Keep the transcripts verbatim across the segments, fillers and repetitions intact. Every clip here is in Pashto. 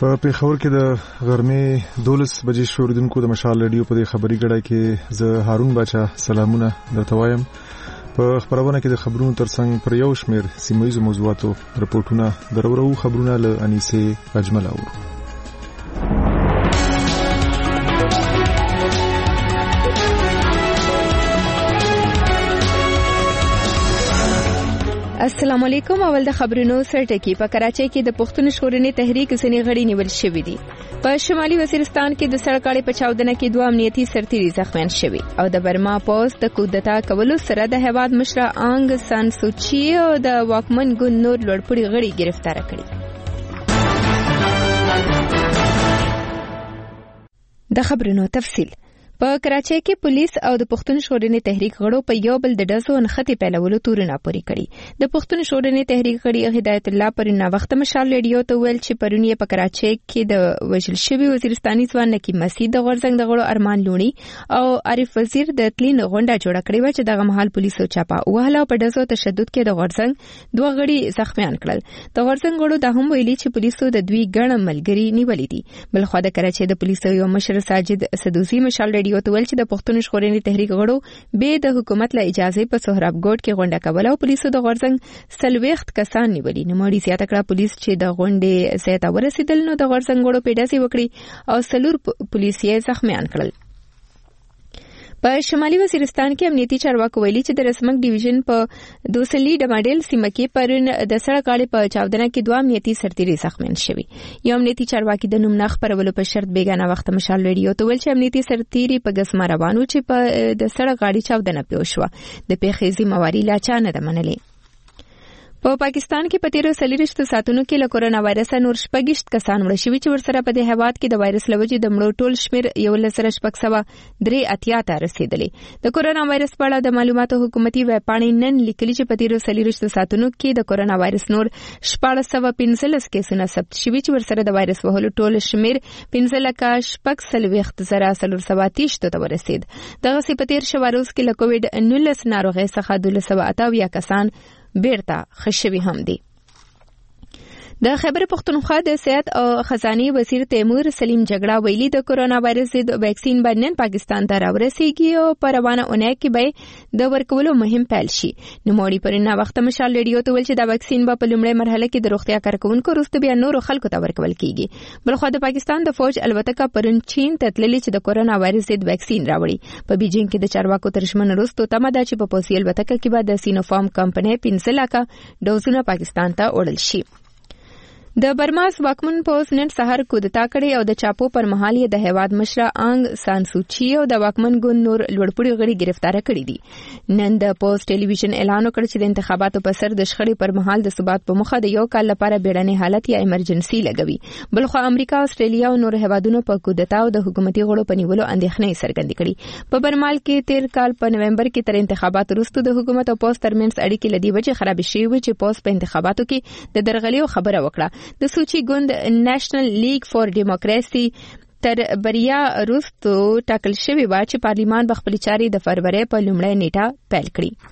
په پیښور کې د غرمې دولس بجې شوریدونکو د مشال رادیو په خبري ګړۍ کې زه هارون باچا سلامونه درته وایم. په خبرونه کې د خبرونو ترڅنګ پر یو شمېر سیمه ییزو موضوعاتو رپورټونه درورو خبرونه له انیسه اجمل اورو. السلام علیکم. اول د خبرونو سرټکی. په کراچۍ کې د پښتون ژغورنې تحریک ځینې غړي نیول شوي دي. په شمالي وزیرستان کې د سړکاړې په چاودنه کې دوه امنیتي سرتیري زخمیان شوي او د برما پوز د کودتا کولو سره د هیواد مشره آنګ سان سوچي او د واکمن ګوند نور لوړپوړي غړي گرفتار کړي. د خبرونو تفصیل. په کراچۍ کې پولیس او د پښتون ژغورنې تحریک غړو په یو بل د ډزو نښتې پیلولو تورونه پوري کړي. د پښتون ژغورنې تحریک غړي هدایت الله پرون وخت مشال رادیو ته ویل چې پرون یې په کراچۍ کې د وژل شوي وزیرستاني ځوان نکی مسعود د غورځنګ د غړو ارمان لونی او عارف وزیر د تلین غونډه جوړه کړې و چې دغه مهال پولیسو چاپه وهله او په ډزو تشدد کې د غورځنګ دوه غړي زخمیان کړل. د غورځنګ غړو د هم ویلي چې پولیسو د دوی ګڼ ملګري نیولې دي. بلخو د کراچۍ د پولیسو یو مشر ساجد سدوسی مشال رادیو ته ویل چې د پښتون ژغورنې تحریک غړو به د حکومت له اجازه په سهراب ګوټ کې غونډه کوله او پولیسو د غورځنګ سلويخت کسان نیولي. نوموړي زیاته کړه پولیس چې د غونډې ځای ته ورسېدل نو د غورځنګ غړو پیډاسي وکړي او سلور پولیسي زخمیان کړل. په شمالي وزیرستان کې امنیتي چارواکو ویلي چې د رسمک ډیویژن په دوسلی ډماډیل سیمه کې پرون د سړکاړې په چاودنه کې دوه امنیتي سرتیري زخمیان شوي. یو امنیتي چارواکي د نوم نه خبرولو په شرط بیګانه وخت مشال رادیو ته ویل چې امنیتي سرتیري په ګسمه روانو چې په د سړکاړې چاودنه پیښ شوه. د پیښې ذمہواری لا چا نه ده منلې. په پاکستان کې په تیرو څلوېښتو ساعتونو کې له کورونا وایرس نور شپږ کسان مړه شوي چې ورسره په دې هیواد کې د وایرس له وجې د مړو ټول شمېر یولس زره شپږ سوه درې اتیا ته رسېدلی. د کورونا وایرس په اړه د معلوماتو حکومتي ویبپاڼې نن لیکلي چې په تیرو څلوېښتو ساعتونو کې د کورونا وایرس نور شپاړس سوه پنځلس کیسونه ثبت شوي چې ورسره د وایرس وهلو ټول شمېر پنځه لکه شپږ څلوېښت زره څلور سوه اتهشتو ته ورسېد. دغسې په تیر شوه روز کې له کووډ نولس ناروغۍ څخه دولس سوه اته اویا کسان بیرته ښه شوي هم دي. د خیبر پښتونخوا د صحت او خزانه وزیر تیمور سلیم جګړه ویلي د کورونا وایرس ضد ویکسین باندې نن پاکستان ته راورسیږي او په روانه اونۍ کې به د ورکولو مهم پیل شي. نوموړي پرونه وخت مشال رادیو ته ویل چې دا ویکسین به په لومړۍ مرحله کې د روغتیا کارکونکو وروسته بیا نورو خلکو ته ورکول کیږي. بلخو د پاکستان د فوج الوتکه پرون چین ته تللې چې د کورونا وایرس ضد ویکسین راوړي. په بیجینګ کې د چارواکو تر ژمنو وروسته تمه ده چې په پوسي الوتکه کې به د سینوفارم کمپنۍ پنځه لکه ډوزونه پاکستان ته وړل شي. د برماس واکمن پوز نن سهار کودتا کړي او د چاپو پر مهال یې د هیواد مشره آنګ سان سوچي او د واکمن ګوند نور لوړپوړي غړي گرفتار کړي دي. نن د پوز ټلویزیون اعلان وکړ چې د انتخاباتو په سر د شخړې پر مهال د ثبات په مخه د یو کال لپاره بیړني حالت یا ایمرجنسي لګوي. بلخو امریکا، استرالیا او نور هیوادونو په کودتا او د حکومتي غړو په نیولو اندېښنې څرګندې کړي. په برمال کې تیر کال په نومبر کې تر انتخاباتو وروسته د حکومت او پوز ترمنځ اړیکې لدی وجه خراب شوې و چې پوز په انتخاباتو کې د درغلیو خبره وکړه. د سوچي ګوند نېشنل لیگ فور ډیموکراسي تر بریا وروسته ټاکل شوی و چې پارلیمان به خپلې چارې د فروری په لومړۍ نیټه پیل کړي.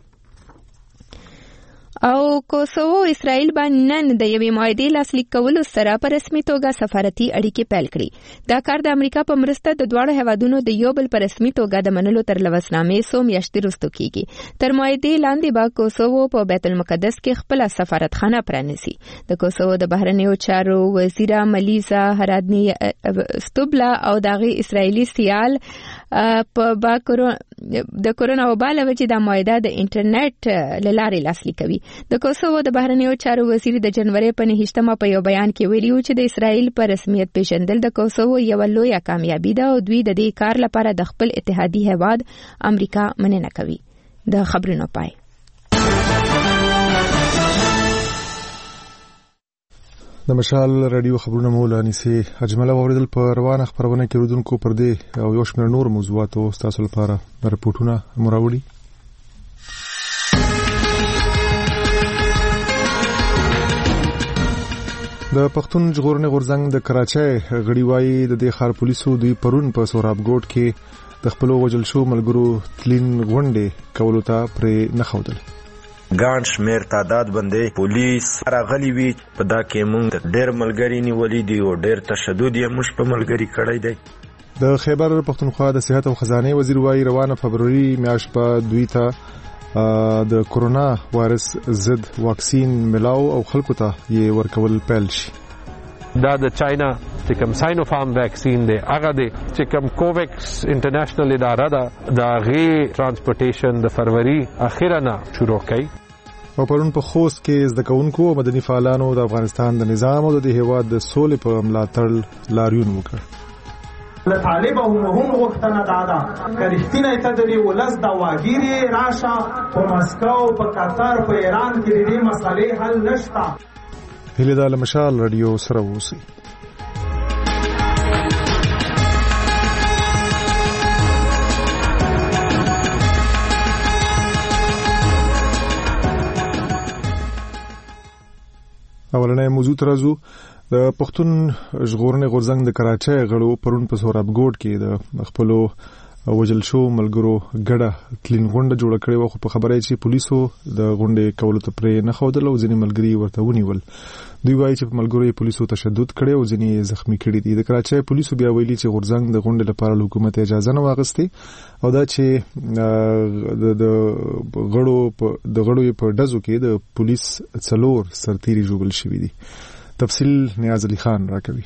او کوسوو اسرائیل باندې نن د یوې معاهدې لاسلیک کولو سره په رسمي توګه سفارتي اړیکې پیل کړي. دا کار د امریکا په مرسته د دواړو هیوادونو د یو بل په رسمي توګه د منلو تر لوسنامې څو میاشتې وروسته کیږي. تر معاهدې لاندې به کوسوو په بیت المقدس کې خپل سفارتخانه پرانیسي. د کوسوو د بهرنیو چارو وزیره ملیزا هرادنی ستوبلا او دغه اسرایلی سیال په با د کورونا وبا له وجې د معاهده د انټرنیټ له لارې لاسلیک کوي. د کوسوو د بهرنیو چارو وزیر د جنوري په نهشتمه په یو بیان کې ویلي و چې د اسرائیل په رسمیت پیژندل د کوسوو یو لویه کامیابی ده او دوی د دې کار لپاره د خپل اتحادي هیواد امریکا مننه کوي. د خبرونو پای. د مشال رادیو خبرونه مولا انیسه اجمل اوریدل په روانه خبرونه کې رودونکو پر دې او یو شمېر نور موضوعاتو تاسو لپاره رپورټونه مراوړي. د پښتون ژغورنې غورځنګ د کراچۍ غړي وايي د دې ښار پولیسو دوی پرون په سوراب ګوټ کې د خپل وجل شو ملګرو تلین غونډې کولو ته پرې نه ښودل. ګڼ شمیر تعداد باندې پولیس راغلي وي. په دا کې موږ ډېر ملګري نیولي دي او ډېر تشدد یې موږ په ملګري کړی دی. د خیبر پښتونخوا د صحت او خزانه وزیر وايي روانه فبروري میاشت په دوی ته د کورونا وایرس ضد واکسین ملاو او خلکو ته یې ورکول پیل شي. دا د چاینا چې کوم ساینوفارم ویکسین دی هغه دی چې کوم کوویکس انټرنیشنل اداره ده دا غي ترانسپورټیشن د فروری اخیرا نه شروع کړي. او پرون په خوست کې زده کوونکو او مدني فعالانو د افغانستان د نظام او د هیواد د سولې په ملاتړ لاریون وکړ. له طالب او هم وختنه دادا کریستینه تدری ولز دا واګيري راشه په مسکو په قطر په ایران کې د دې مسلې حل نشتا. هله د مشال رادیو سره وسی. اولنې موضوع ترازو د پښتون ژغورنې غورځنګ د کراچۍ غړو پرون په سورابګوډ کې د خپلو وجل شو ملګرو ګډه کلین غونډه جوړه کړې و. خو په خبره چې پولیسو د غونډې کولو ته پرې نه ښودل او ځینې ملګري ورته ونیول. دوی وایي چې په ملګرو یې پولیسو تشدد کړی او ځینې زخمی کړي دي. د کراچۍ پولیسو بیا ویلي چې غورځنګ د غونډې لپاره له حکومت اجازه نه واغستې او دا چې د غړو د غړو په ډزو کې د پولیس څلور سرتیري ژوبل شوي دي. تفصیل نیاز علي خان راکوي.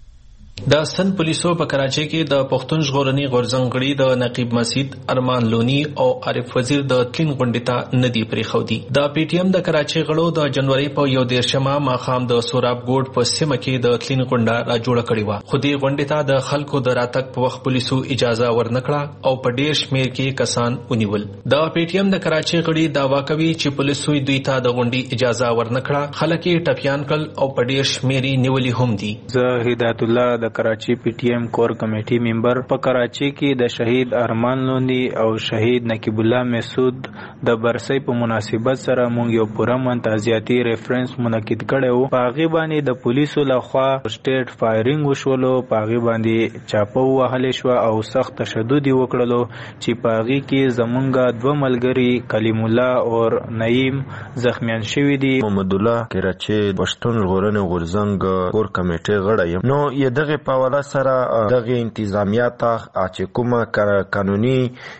د سن پولیسو په کراچۍ کې د پښتون ژغورنې غورځنګ غړي د نقیب مسجد ارمان لونی او عارف وزیر د کلین غونډې ته ندی پرې خودي. د پی ټی ایم د کراچۍ غړو د جنوري په یو دیرشمه ماښام د سورابګوډ په سیمه کې د کلین غونډه را جوړه کړې و. خو دې غونډې ته د خلکو د راتګ په وخت پولیسو اجازه ورنکړه او په ډیر شمیر کې کسان ونیول. د پی ټی ایم د کراچۍ غړي دعوا کوي چې پولیسو دوی ته د غونډې اجازه ورنکړه. خلک یې ټپیان کړل او په ډیر شمیر نیولي هم دي. زه هدایت الله د کراچي پی ټی ایم کور کمیټي ممبر په کراچي کې د شهید ارمان لونی او شهید نقیب الله مسعود د برسۍ په مناسبت سره مونږ یو پوره منتازیاتي ریفرنس منعقد کړو. په هغه باندې د پولیسو لخوا سټیټ فایرینګ وشولو، په هغه باندې چاپو وهلې شو او سخت تشدد وکړلو چې په هغه کې زمونږ دوه ملګري کلیم الله او نعیم زخمیان شوي دي. محمد الله کراچي پښتون ژغورنې غورځنګ کور کمیټي غړی یم. نو یې دغه په حواله سره دغه انتظامیات چې کومه قانوني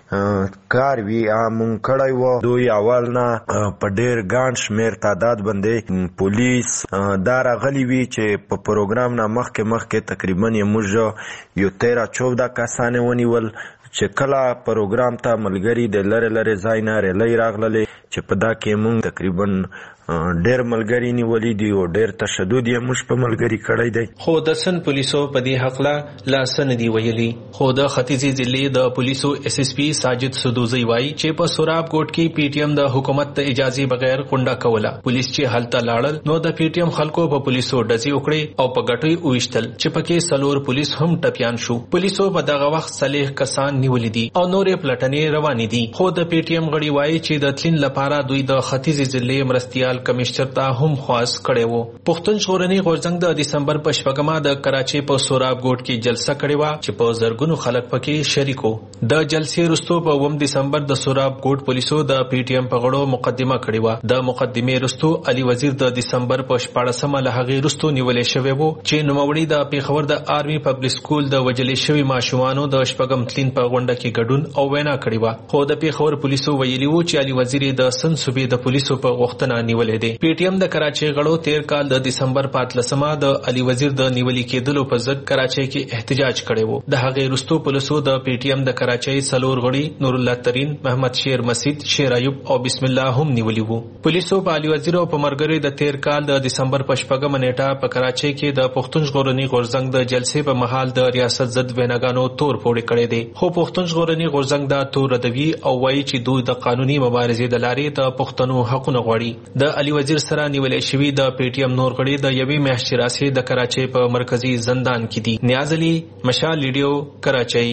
کار وی مونږ کړی و. دوی اول نه په ډېر ګڼ شمیر تعداد باندې پولیس دا راغلي وي چې په پروګرام نه مخکې مخکې تقریبا یې موږ یو تیرا چوده کسانې ونیول چې کله پروګرام ته ملګري د لرې لرې ځای نه ریلۍ راغللې چې په دا کې مونږ تقریبا ډېر ملګري نیولي دي او ډېر تشدد یې موږ په ملګري کړی دی. خو د سن پولیسو په دې حقله لا څه نه دي ویلي. خو د ختیځې ضلعې د پولیسو ایس ایس پي ساجد سدوزی وایي چې په سورابګوډ کې پی ټی ایم د حکومت د اجازې بغیر غونډه کوله. پولیس چې هلته لاړل نو د پی ټی ایم خلکو په پولیسو ډزې وکړې او په ګټوي وویشتل چې پکې څلور پولیس هم ټپیان شو. پولیسو په دغه وخت څلېښت کسان نیولي دي او نورې پلټنې روانې دي. خو د پی ټی ایم غړي وایي چې د تلین لپاره دوی د ختیځې ضلعې مرستیال کمشنر ته هم خواست کړی وو. پښتون ژغورنې غورځنګ د دسمبر په شپږمه د کراچۍ په سورابګوډ کې جلسه کړې وه چې په زرګونو خلک پکې شریک وو. د جلسې وروسته په اووم دسمبر د سورابګوډ پولیسو د پی ټی ایم په غړو مقدمه کړې وه. د مقدمې وروسته علي وزیر د دسمبر په شپاړسمه له هغې وروسته نیولې شوی وو چې نوموړي د پېښور د آرمي پبلک سکول د وژلې شوي ماشومانو د شپږم تلین په غونډه کې ګډون او وینا کړې وه. خو د پېښور پولیسو ویلي وو چې علي وزیر د سن صوبې د پولیسو په غوښتنه نیولې دی. پی ټی ایم د کراچۍ غړو تیر کال د دسمبر په اتلسمه د علي وزیر د نیولې کېدلو په ضد کراچۍ کې احتجاج کړی وو. د هغې وروسته پولیسو د پی ټی ایم د کراچۍ څلور غړي نور الله ترین، محمد شیر مسید، شیر ایوب او بسم الله هم نیولي وو. پولیسو په علي وزیر او په ملګرو د تیر کال د دسمبر په شپږمه نیټه په کراچۍ کې د پښتون ژغورنې غورځنګ د جلسې په مهال د ریاست ضد ویناګانو تور پوړې کړی دی. خو پښتون ژغورنې غورځنګ دا تور ردوي او وایي چې دوی د قانوني مبارزې د لارې د پښتنو حقونه غواړي. د علي وزیر سره نیولې شوي د پی ټی ایم نور غړي د یوې میاشتې راهیسې د کراچۍ په مرکزي زندان کې دي. نیاز علي، مشال ریډیو، کراچۍ.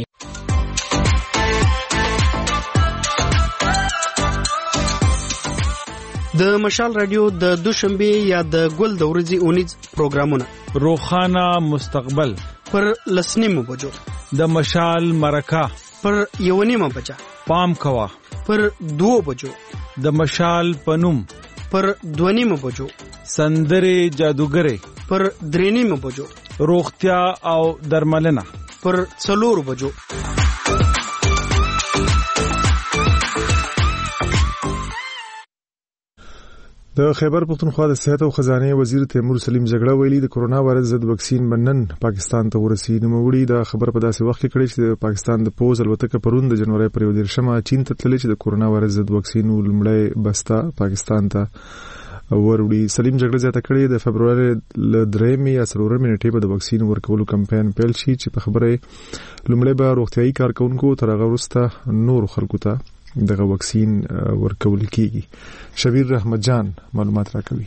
د مشال رادیو د دوشنبه یا د ګل د ورځې اونیز پروګرامونه روخانه مستقبل پر لسنیمو بجو، د مشال مرکه پر یو نیمه بجه پام کوا پر دوو بجو د مشال پنوم پر دو نیمه بجو سندره جادوګره پر درې نیمه بجو روغتیا او درملنه پر څلور بجو. د خیبر پختونخوا د صحت او خزانه وزیر تیمور سلیم جګړه ویلي د کورونا وایرس ضد وکسین منن پاکستان ته ورسید. نو وړي د خبر په داسې وخت کې کړي چې د پاکستان د پوز الوتکه پرون د جنوري پر یو دیرشمه چین ته تللی چې د کورونا وایرس ضد وکسین ولمړی بستا پاکستان ته وروړي. سلیم جګړه زیاته کړي د فبرवरी ل درېمې یا څلورمې نیټې په د وکسین ورکولو کمپاین پیل شي چې په خبره لومړی به روغتيایي کارکونکو تر هغه وروسته نور خلکو ته دغه وکسین ورکول کیږي. شبیر رحمت جان معلومات راکوي.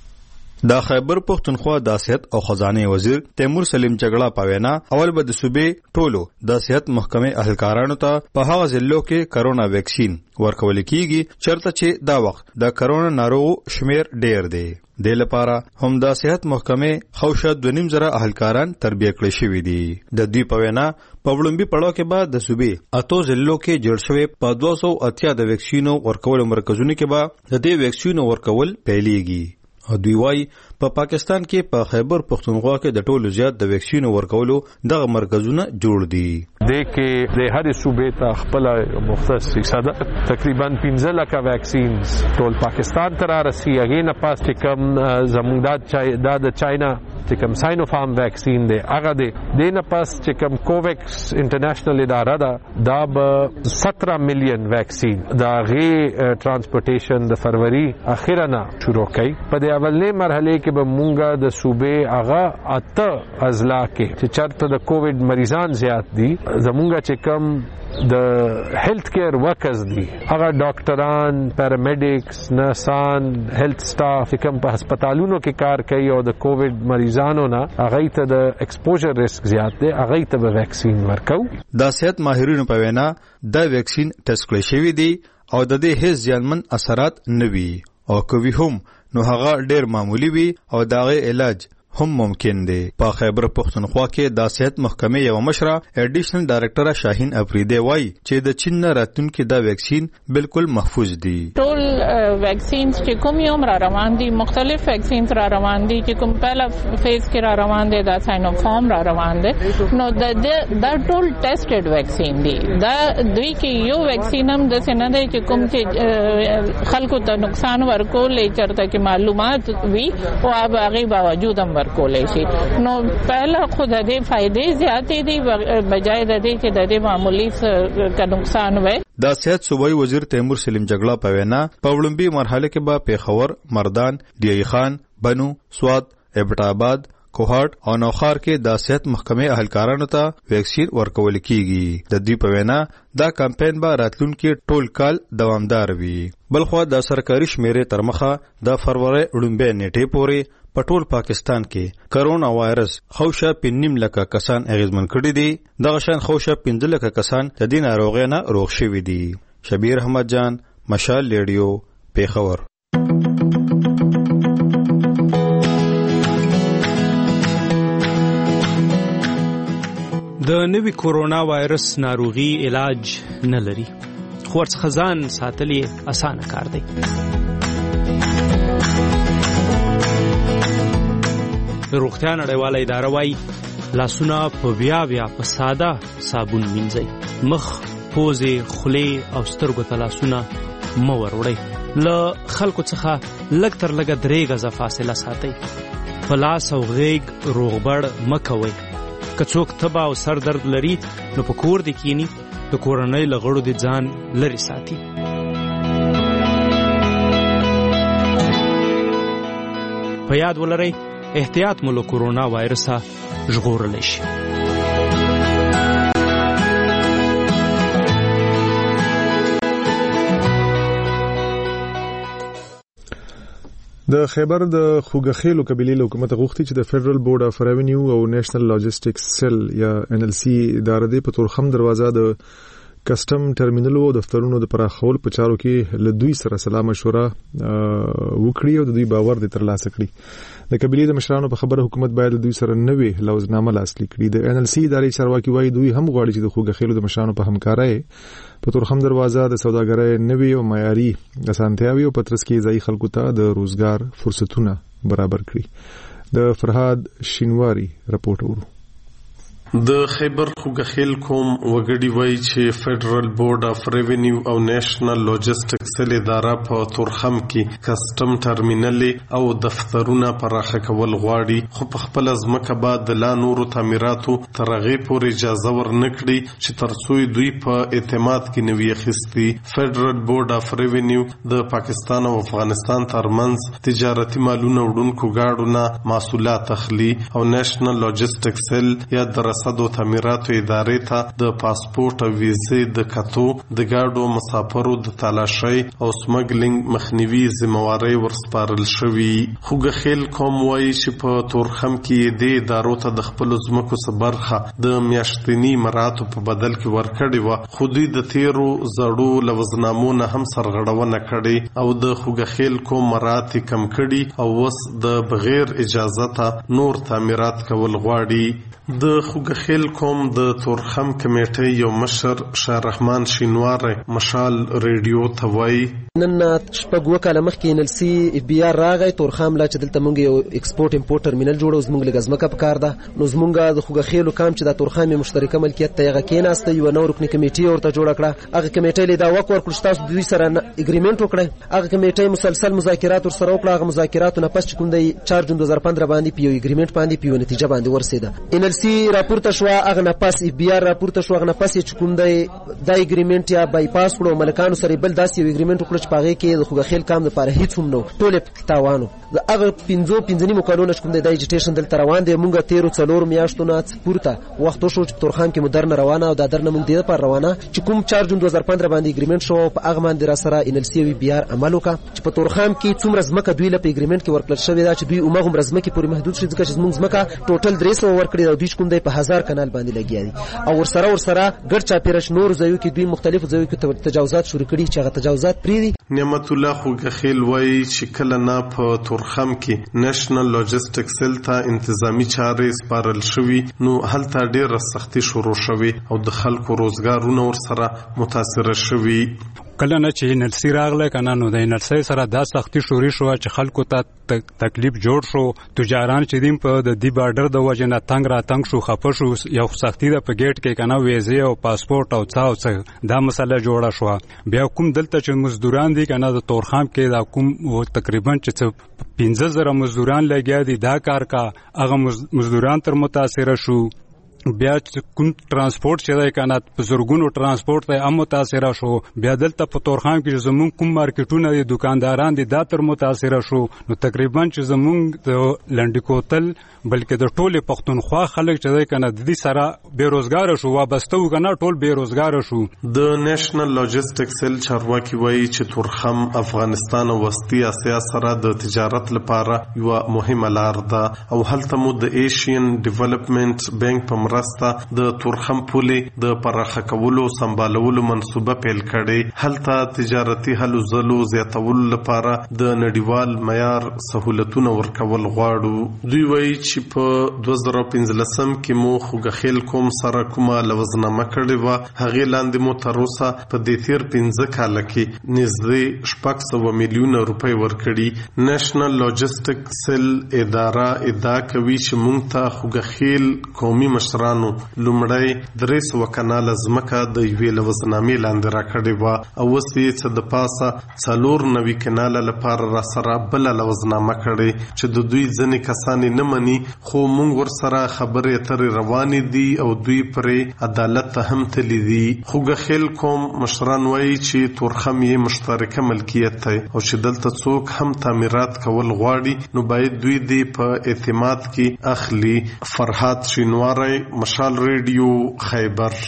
د خیبر پختونخوا د صحت او خزانه وزیر تیمور سلیم جګړه پاوینا اول به د صوبې ټولو د صحت محکمې اهلکارانو ته په هغه ضلعو کې کرونا ویکسین ورکول کیږي چرته چې دا وخت د کرونا ناروغ شمیر ډیر دی. د لپاره هم د صحت محکمې خوشا د نیم زره اهلکاران تربیه کړی شوی دي. د دوی پوینا په وړاندې پړاو کې بعد د صوبې اته ضلعو کې جوړ شوی په دوه سوه اتیا د ویکسینو ورکول مرکزونو کې به د دې ویکسینو ورکول پیلېږي. دوی وايي په پاکستان کې په خیبر پختونخوا کې د ټولو زیات د ویکسینو ورکولو دغه مرکزونه جوړ دي. د کې د هر صوبې ته خپل مختص حصہ تقریبا پنځه لکه ویکسینز ټول پاکستان ته راسي. هغه نه پاس چې کوم زموږ د چاینا چې کوم ساینوفارم ویکسین دی هغه دی د نه پاس چې کوم کوویکس انټرنیشنل اداره ده دا به سترہ میلیون ویکسین دا غي ترانسپورټیشن د فروری اخیرا نه شروع کړي. په دې اولنې مرحله کې به مونږه د صوبې هغه اته اضلاع کې چې چرته د کووډ مریضان زیات دي زمونږه چې کوم د هیلث کیر ورکرز دي هغه ډاکټران پیرامیډیکس نرسان هیلث سټاف کوم په هسپتالونو کې کار کوي او د کووډ مریضانو نه هغه ته د ایکسپوژر ریسک زیات دی هغه ته به ویکسین ورکو. د صحت ماهرینو په وینا د ویکسین ټیسټ کړی شوی دی او د دې هیڅ ځانمن اثرات نه وي او کوي هم نو هغه ډیر معمولی وي او داغه علاج هم ممکن دی. په خیبر پختونخوا کې د صحت محکمې یو مشره اډیشنل ډایریکټر شاهین افریدی وایي چې د چین نه راتونکو د ویکسین بالکل محفوظ دي. ټول ویکسینز چې کوم یو را روان دي مختلف ویکسینز را روان دي چې کوم پهلا فیز کې را روان دي دا ساینوفارم را روان دي نو د د ټول ټیسټډ ویکسین دي. دا دوی کې یو ویکسین هم د سینه دی چې کوم چې خلکو ته نقصان ورکول چرته کې معلومات وي او هغه باوجود هم کولای شي. نو پهلا خود دې فائدې زیاتې دي بجای د دې چې د دې معمولی څه نقصان وي. د صحت صوبایي وزیر تیمور سلیم جګړه په وینا په وړاندې مرحله کې به پیښور، مردان، ډیای خان، بنو، سوات، ابټ آباد، کوهاټ او نوخار کې د صحت محکمې اهلکارانو ته ویکسین ورکول کیږي. د دې په وینا دا کمپاین به راتلونکي ټول کال دوامدار وي. بلخو د سرکاري شمیرې تر مخه د فروری لومړۍ نیټې پورې په ټول پاکستان کې کرونا وایرس خوشا پنیم لکه کسان اغیزمن کړي دي. دغه شان خوشا پنځه لکه کسان د دې ناروغۍ نه روغ شوي دي. شبیر احمد جان، مشال ریډیو، پیښور. د نوي کورونا وایرس ناروغي علاج نه لري خو ورڅخه ځان ساتل یې اسانه کار دی. روغتیا نړیواله اداره وايي لاسونه په بیا بیا په ساده صابون مینځئ. مخ، پوزې، خولې او سترګو ته لاسونه مه وروړئ. له خلکو څخه لږ تر لږه درې غزه فاصله ساتئ. په لاس او غیږ روغبړ مه کوئ. که څوک تبه او سر درد لري نو په کور دې کینی د کورنۍ له غړو دې ځان لرې ساتي. په یاد ولرئ احتیاط مو له کورونا وایرسه ژغورلی شي. د خیبر د خوګخیلو قبیلې له حکومت غوښتي چې د فدرال بورډ اف ریونیو او نېشنل لاجستیکس سیل یا ان ال سی ادارې په تورخم دروازه د کسټم ټرمینل او دفترونو د پراخول په چارو کې له دوی سره سلا مشوره وکړي او د دوی باور د ترلاسه کړي د قبيلې د مشرانو په خبره حکومت باید دوی سره نوې لوزنامه لاسلیک کړي د ان ال سی ادارې چارواکي وایي دوی هم غواړي چې د خوګه خېلو د مشرانو په همکارۍ په تورخم دروازه د سوداګرۍ نوې او معیاري اسانتیاوي او پترس کې ځای خلکو ته د روزګار فرصتونه برابر کړي د فرهاد شینواری رپورټ ورو د خیبر خوګخیل کوم وګړي وایي چې فدرال بورډ اف ریونیو او نېشنل لوجستکس اداره په تورخم کې کسټم ټرمینل او دفترونه پراخه کول غواړي خو په خپل ځمکه بعد د لا نورو تعمیراتو تر هغه پورې اجازه ورنکړي چې ترڅو دوی په اعتماد کې نوي اخیستي فدرال بورډ اف ریونیو د پاکستان او افغانستان ترمنځ تجارتي مالونه وړونکو گاډو نه محصولات اخلي او نېشنل لوجستکس یا در رسد او تعمیراتو ادارې ته د پاسپورت او ویزې د کتو د ګاډو مسافرو د تلاشۍ او سمګلینګ مخنیوي ذمہواری ورسپارل شوی خوګخیل کوم وایي چې په تورخم کې د ادارو ته د خپل ځمکو څخه برخه د میاشتنی مراتو په بدل کې ورکړي و خو دوی د تیرو زړو لوزنامو نه هم سرغړونه کړي او د خوګخیل کوم مراتب کم کړي او وس د بغیر اجازه ته نور تعمیرات کول غواړي د خوګخیل کوم د تورخم کمیټې یو مشر شاه رحمان شینواری مشال ریډیو ته وایي نن شپږ وکاله مخکې ان ال سی اف بي ار راغی تورخم لا چې دلته مونږ یو ایکسپورټ امپورټ ټرمینل جوړو زمونږ لګزمکه په کار ده نو زمونږ د خوګخیل کام چې د تورخم مشترکه ملکیت ته یغه کېناسته یو نو رکنی کمیټې ورته جوړ کړه هغه کمیټې له دا وک ورکړ تاسو دوی سره اګریمنت وکړه هغه کمیټې مسلسل مذاکرات سره وکړه هغه مذاکرات نه پس کوم د چار جون دو هزار پندرہ باندې پیو اګریمنت باندې پیو نتیجه باندې ورسېده ان ال سی راپورته شو هغه نه پس اف بي ار راپورته شو هغه نه پس چې کوم د د اګریمنت یا بای پاس کړو ملکانو سره بل داسې یو اګریمنت وکړ چې پاغه کې د خوګخیل کام لپاره هیڅ هم نو ټول تاوانو د هغه پنځو پنځنی مکالونه کوم د ایجیټیشن دلته روان دي مونږه تیرو څلور میاشتو نه پورته وخت شو چې تورخم کې مدرن روانه او د درنه مونږ دی پر روانه چې کوم چار جون دو هزار پندرہ باندې اګریمنت شو په هغه باندې را سره ان ال سی او بي ار عمل وکړه چې په تورخم کې څومره ځمکه دوی له اګریمنت کې ورکړل شوی دا چې دوی عمره ځمکه پورې محدود شي ځکه چې موږ ځمکه ټوټل درې سوه ورکړي او دوی کوم دی په هزار کانال باندې لګیا دي او ورسره ورسره ګډ چاپیرش نور ځایو کې دوی مختلفو ځایو کې تجاوزات شروع کړي چې هغه تجاوزات پری دي نعمت الله خوګخیل وایي چې کله نه په تورخم کې نېشنل لوجستکس ته انتظامی چارې سپارل شوي نو هلته ډېره سختي شروع شوي او د خلکو روزګارونه ورسره متاثر شوي کله نه چې نلسی راغله کنه نو د نلسی سره دا سختي شوري شو چې خلکو ته تکلیف جوړ شو تجاران چې دیم په د دی بارډر د وجه نه تنگ را تنگ شو خپه شو یو سختي د په گیټ کې کنه ویزه او پاسپورت او څاو څه دا مسله جوړه شو بیا کوم دلته چې مزدوران دي کنه د تورخم کې دا کوم تقریبا چې پنځه زره مزدوران لګیا دي دا کار کا هغه مزدوران تر متاثر شو بیا کوم ترانسپورت چې دا کنه په زورګونو ترانسپورت ته هم متاثر شو بیا دلته په تورخم کې زمون کوم مارکیټونه دي دکانداران دي دا تر متاثر شو نو تقریبا چې زمون د لنډکوتل بلکې د ټوله پښتونخوا خلک چې دا کنه د دې سره بیروزګار شو وابسته وکنه ټول بیروزګار شو د نېشنل لوجستکس سل چارواکي وایي چې تورخم افغانستان او وسطي اسیا سره د تجارت لپاره یو مهمه لار ده او هلته مو د ایشین ډیولپمنٹ بانک په مرسته د تورخم پولې د پراخه کولو سمبالولو منصوبه پیل کړي هلته تجارتي حل زلو زیاتولو لپاره د نړیوال معیار سہولتونه ورکول غواړو دوی وایي چې په دوه زره پنځلسم کې مو خوګخیل کوم سره کومه لوزنامه کړې و هغه لاندې مو تر اوسه په دې تیر پنځه کال کې نږدې شپږ سوه میلیونه روپۍ ورکړي نېشنل لوجستکس سل اداره ادعا کوي چې موږ ته خوګخیل قومي مشرانو لومړی درې سوه کناله ځمکه د یوې لوزنامې لاندې راکړې وه او اوس یې څه د پاسه څلور نوي کناله لپاره را سره بله لوزنامه کړې چې د دوی ځینې کسان یې نه مني خو موږ ورسره خبرې اترې روانې دي او دوی پرې عدالت ته هم تللي دي خوګخیل کوم مشران وایي چې تورخم یې مشترکه ملکیت دی او چې دلته څوک هم تعمیرات کول غواړي نو باید دوی دې په اعتماد کې اخلي فرهاد شینواری مشال ریډیو خیبر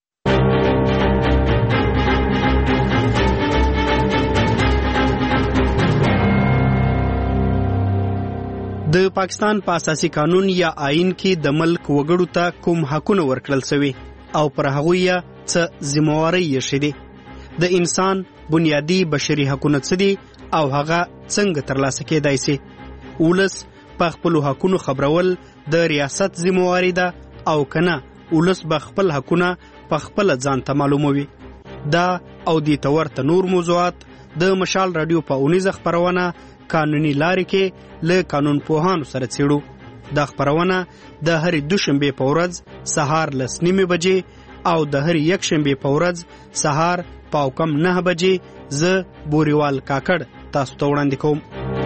د پاکستان په اساسي قانون یا آئین کې د ملک وګړو ته کوم حقونه ورکړل شوي او پر هغوی څه ذمہواری یې شې دي د انسان بنیادی بشري حقونه څه دي او هغه څنګه ترلاسه کېدای شي. ولس په خپل حقونو خبرول د ریاست ذمہواری ده او کنه ولس به خپل حقونه په خپل ځان ته معلوموي. دا او د تورته نور موضوعات د مشال رادیو په اونیزه خبرونه قانوني لارې کې له قانون پوهانو سره څېړو. دا خبرونه د هرې دوشنبه په ورځ سهار لس نیمې بجې او د هرې یکشنبه په ورځ سهار پاو کم نه بجې زه بوریوال کاکړ تاسو ته وړاندې کوم.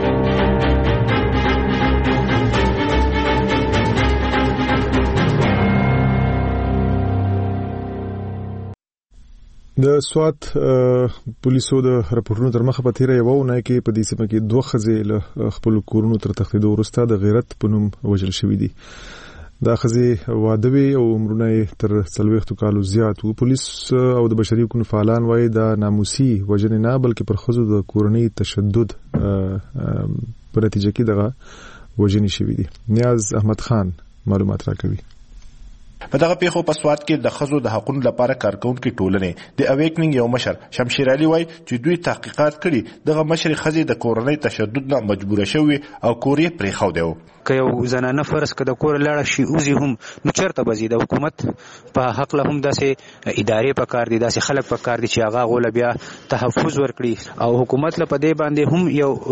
د سوات پولیسو د راپورونو تر مخه په تیره یوه اونۍ کې په دې سیمه کې دوه ښځې له خپلو کورونو تر تښتېدو وروسته د غیرت په نوم وژل شوي دي. دا ښځې واده وې او عمرونه یې تر څلوېښتو کالو زیات وو. پولیس او د بشري حقوقو فعالان وایي دا ناموسي وژنې نه بلکې پر ښځو د کورنۍ تشدد په نتیجه کې دغه وژنې شوي دي. نیاز احمد خان معلومات راکوي. په دغه پیښو په سوات کې د ښځو د حقوقو لپاره کارکونکي ټولنې د اویکنینګ یو مشر شمشیر علي وایي چې دوی تحقیقات کړي. دغه مشر ښځې د کورنۍ تشدد نه مجبوره شوې او کور یې پرېښودی و. که یو زنانه فرض که د کور لاړه شي اوزي هم نو چېرته به ځي؟ د حکومت په حقله هم داسې ادارې پکار دي، داسې خلک پکار دي چې هغه هغو له بیا تحفظ ورکړي او حکومت له په دې باندې هم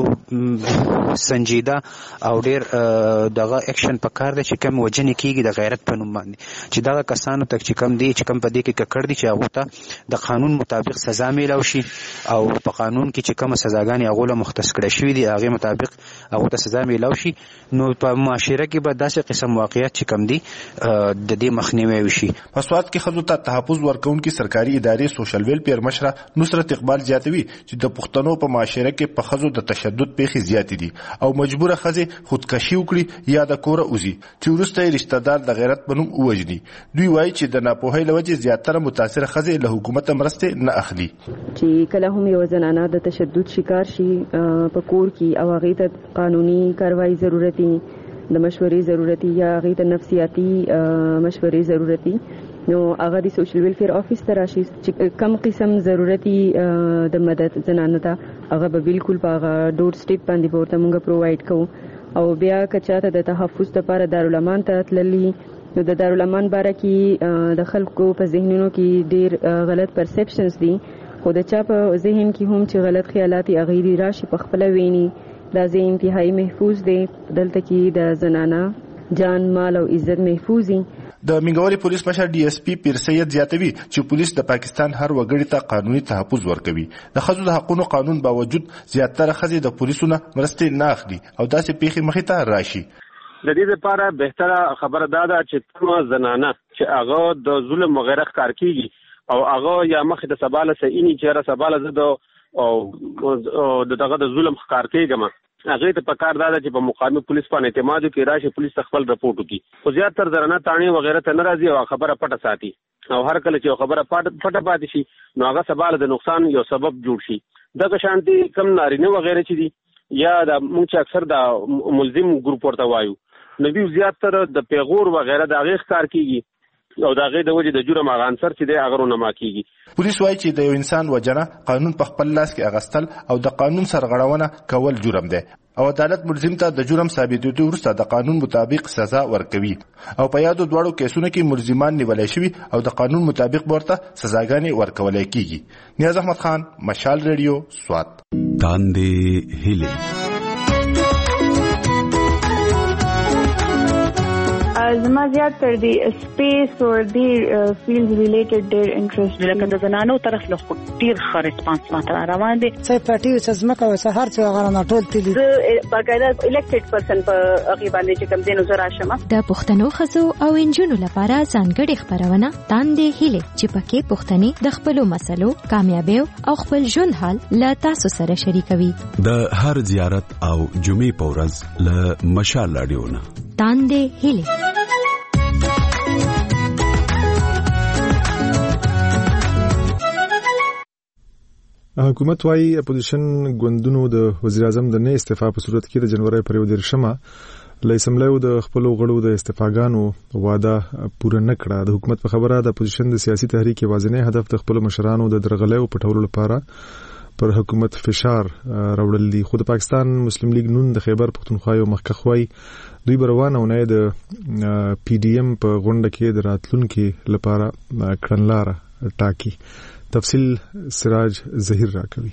یو سنجیده او ډېر دغه اکشن پکار دی چې کوم وژنې کېږي د غیرت په نوم باندې، چې دغه کسانو ته چې کوم دي چې کوم په دې کې ککړ دي چې هغو ته د قانون مطابق سزا میلاو شي او په قانون کې چې کومه سزاګانې هغو له مختص کړی شوي دي هغې مطابق هغو ته سزا میلاو شي. نو په معاشره کې به داسې قسم واقعیت چې کوم دي د دې مخنیوی وشي. په سوات کې ښځو ته تحفظ ورکوونکي سرکاري ادارې سوشل ویلفیر مشره نصرت اقبال زیاتوي چې د پښتنو په معاشره کې په ښځو د تشدد پیښې زیاتې دي او مجبوره ښځې خودکشي وکړي یا د کوره وځي چې وروسته یې رشته دار د غیرت په نوم ووژني. دوی وایي چې د ناپوهۍ له وجې زیاتره متاثره ښځې له حکومته مرستې نه اخلي. چې کله هم یو زنانه د تشدد شکار شي په کور کې او هغې ته قانوني کاروایی ضرورتي د مشورې ضرورتي یا هغې ته نفسیاتي مشورې ضرورتي نو هغه د سوشل ویلفیر آفیس ته راشي چې کم قسم ضرورتي د مدد زنانه ته هغه به بالکل په هغه ډور سټیپ باندې به ورته مونږ پرووایډ کوو او بیا که چاته د تحفظ لپاره دارالامان ته تللي نو د دارالامان باره کې د خلکو په ذهنونو کې ډېر غلط پرسپشنز دي خو د چا په ذهن کې هم چې غلط خیالات یې هغې دي راشي په خپله ویني دا ځای انتهایی محفوظ دی. دلته کې د زنانه جان مال او عزت محفوظ دي. د منګوري پولیس مشر ډي اس پی پیر سید زیاتوي چې پولیس د پاکستان هر وګړي ته قانوني تحفظ ورکوي. د ښځو د حقوقو قانون باوجود زیاتره ښځې د پولیسو نه مرستې نه اخلي او داسې پیښې مخې ته راشي. د دې لپاره بهتره خبره دا ده چې کومه زنانه چې هغه د ظلم وغیره ښکار کېږي او هغه یا مخې د سبا له سینې چې هره سبا له زه د او د دغه د ظلم ښکار کېږم هغې ته پکار دا ده چې په مقامي پولیس باندې اعتماد وکړي راشي پولیس ته خپل رپورټ وکړي خو زیاتره زنانه تاڼې وغیره ته نه راځي او خبره پټه ساتي او هر کله چې یو خبره پټه پاتې شي نو هغه سبا له د نقصان یو سبب جوړ شي. دغه شانتي کم نارینه وغیره چې دي یا د موږ چې اکثر د ملزم ګروپ ورته وایو نو دوی زیاتره د پیغور وغیره د هغې ښکار کېږي او د هغې د وجې د جرم هغه عنصر چې دی هغه رونما کېږي. پولیس وایي چې د یو انسان وژنه قانون په خپل لاس کې اخیستل او د قانون سرغړونه کول جرم دی او عدالت ملزم ته د جرم ثابتېدو وروسته د قانون مطابق سزا ورکوي او په یادو دواړو کیسونو کې ملزمان نیولی شوي او د قانون مطابق به ورته سزاګانې ورکولی کېږي. نیاز احمد خان مشال ریډیو سوات. تاندې هیلې زما زیات تر دی سپیس او دی فیلډ ریلیټډ ډېر انټرست لکه د زنانو طرف له ډېر ښه ریسپانس ماته روان دی. څه پټي څه ځمکه او څه هر څه هغه نه ټول تلي زه باقاعده الیکټډ پرسن په هغې باندې چې کوم دی نو زه راشم. د پښتنو ښځو او نجونو لپاره ځانګړې خپرونه تاندې هیلې چې پکې پښتنې د خپلو مسلو کامیابیو او خپل ژوند حال له تاسو سره شریکوي. د هر زیارت او جمعې په ورځ له مشال راډیو نه تاندې هیلې. حکومت وايي اپوزیشن ګوندونو د وزیر اعظم د نه استعفا په صورت کې د جنوري پر یو دیرشمه له اسمبلیو د خپل غړو د استفاګانو واده پوره نکړه. د حکومت په خبره د اپوزیشن د سیاسي تحریک یوازینی هدف د خپل مشرانو د درغلیو پټولو لپاره پر حکومت فشار راوړل دي. خو د پاکستان مسلم لیگ نون د خیبر پختونخوا یو مخکخوي دوی بروانه ونه د پی ډی ایم په غونډه کې د راتلونکو لپاره کړنلاره ټاکی. تفصیل سراج ظهیر راکوي.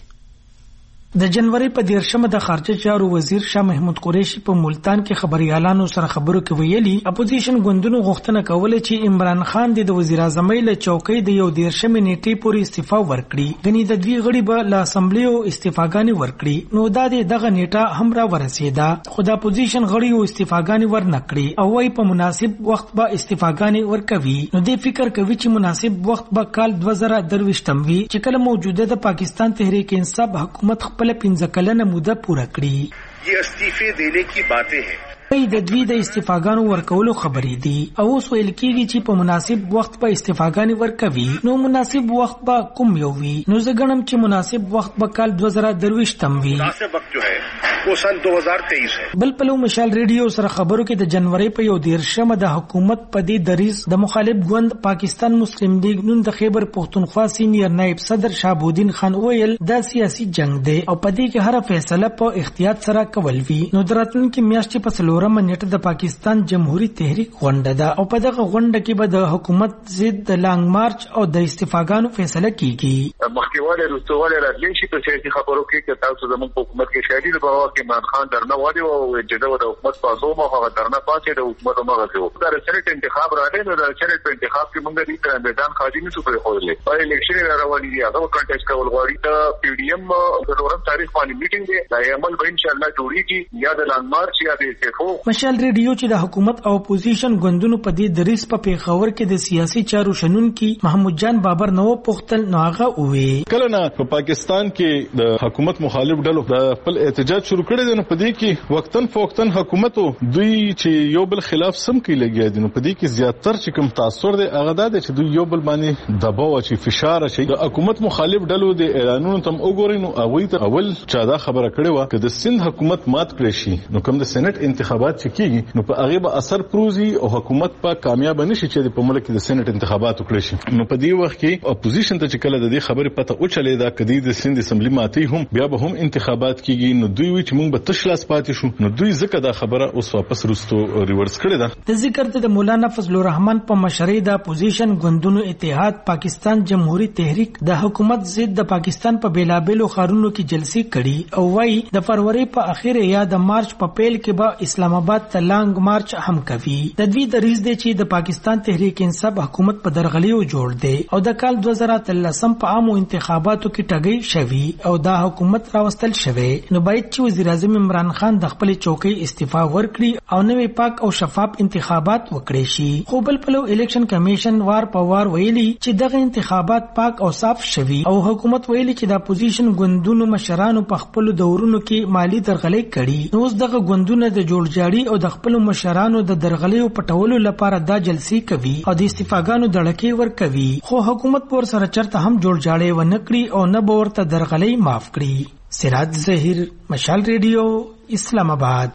د جنوري په دیرشمه د خارجه چارو وزیر شاه محمود قریشي په ملتان کې خبريالانو سره خبرو کې ویلي اپوزیشن ګوندونو غوښتنه کوله چې عمران خان د وزیر اعظم له چوکۍ د یو دیرشمه نیټې پورې استعفا ورکړي. غني د دوی غړي به له اسمبلیو استعفاګانې ورکړي. نو دا د دغه نیټه هم را ورسېده خو د اپوزیشن غړي استعفاګانې ورنکړي او وايي په مناسب وخت به استعفاګانې ورکوي. نو د فکر کوي چې مناسب وخت به کال دوه زره درویشتم وي چې کله موجوده د پاکستان تحریک انصاف حکومت خپل پنځه کلنه موده پوره کړي. یہ استعفے دینے کی باتیں ہیں. د دوی د استعفاګانو ورکولو خبرې دي او اوس ویل کېږي چې په مناسب وخت په استعفاګانې ورکوي. نو مناسب وخت به کوم یو وي؟ نو زه ګڼم چې مناسب وخت به کال دوه زره درویشتم وي. مناسب وخت جو ہے وہ سن دو ہزار تیئیس ہے. بل پلو مشال ریډیو سره خبرو کې د جنوري په یو دیرشمه د حکومت په دې دریز د مخالف ګوند پاکستان مسلم لیگ نون د خیبر پختونخوا سینیر نائب صدر شهابالدین خان ویل دا سیاسي جنگ دی او په دې کې هر فیصله په احتیاط سره کول وی. نو دراتونکو میاشتې په څلورمه نیټه د پاکستان جمهوریت تحریک غونډه ده او په دغه غونډه کې به د حکومت ضد د لانګ مارچ او د استعفاګانو فیصله کیږي. مخکېواله رسوواله راتللی شي په سیاسي خبرو کې چې تاسو زموږ په حکومت کې شاهدي د بابا کې عمران خان درنه وادي او چې د حکومت پاسو مو هغه درنه پاتې د حکومت مغه شو. دا سنټ انتخاب راغی نو د سنټ په انتخاب کې موږ دې تر میدان خاجي نه سپری خوړلې. په الیکشن رواني دي هغه کنټیسټ کول غواړي. د پی ډی ایم د نورم تاریخ باندې میټینګ دی دا عمل به ان شاء الله جوړیږي یا د لانګ مارچ یا د استعفو. مشال ریډیو چې د حکومت او اپوزیشن ګوندونو په دې دریس په پیښور کې د سیاسي چارو شنونکي محمود جان بابر نو پختل نو هغه وې کله نه په پاکستان کې د حکومت مخالف ډلو د خپل احتجاج شروع کړي دي. نو په دې کې وقتن فوقتن حکومتو دوی چې یو بل خلاف سم کوي لګیا دي. نو په دې کې زیاتره چې کوم تاثیر دی هغه دا دی چې دوی یو بل باندې دباو او فشار شي. د حکومت مخالف ډلو د اعلانونو تم وګورئ نو اوی ته اول چا دا خبره کړې و چې د سند حکومت مات کړی شي نو کوم د سېنات انتخابات چې کیږي نو په هغه به اثر پروزي او حکومت په کامیاب نشي چې په ملک د سېنات انتخابات وکړي شي. نو په دې وخت کې اپوزیشن ته چې کله د دې خبرې پته او چلے دا کدی د سند اسمبلی ماتي هم بیا به هم انتخابات کیږي نو دوی وی چې موږ به تشلاس پاتې شو. نو دوی ځکه دا خبره اوس واپس رستو ریورس کړی ده. د ذکر د مولانا فضل الرحمن په مشرۍ د اپوزیشن ګوندونو اتحاد پاکستان جمهوریت تحریک د حکومت ضد د پاکستان په بیلابلو خارونو کې جلسې کړي او وايي د فروری په اخیره یا د مارچ په پیل کې به اسلام آباد ته لانګ مارچ هم کوي. د دوی د ریز دی چې د پاکستان تحریک انصاف حکومت په درغلیو جوړ دی او د کال دوه زره اتلسم په عامو انتخاباتو کې ټګي شوی او دا حکومت راوستل شوی. نو باید چې وزیر اعظم عمران خان د خپل چوکۍ استعفا ورکړي او نوې پاک او شفاف انتخابات وکړي شي. خو بل پلو الیکشن کمیشن وار په وار ویلي چې دغه انتخابات پاک او صاف شوی او حکومت ویلي چې د اپوزیشن ګوندونو مشرانو په خپل دورونو کې مالی درغلي کړي. نو اوس دغه ګوندونه د جوړجاړي او د خپل مشرانو د درغلیو پټولو لپاره دا جلسې کوي او د استعفاګانو دړکې ور کوي. خو حکومت پور سره چرته هم جوړجاړي و نکړي او نه به ورته درغلي معاف کړي. سراج ظهیر مشال ریډیو اسلام آباد.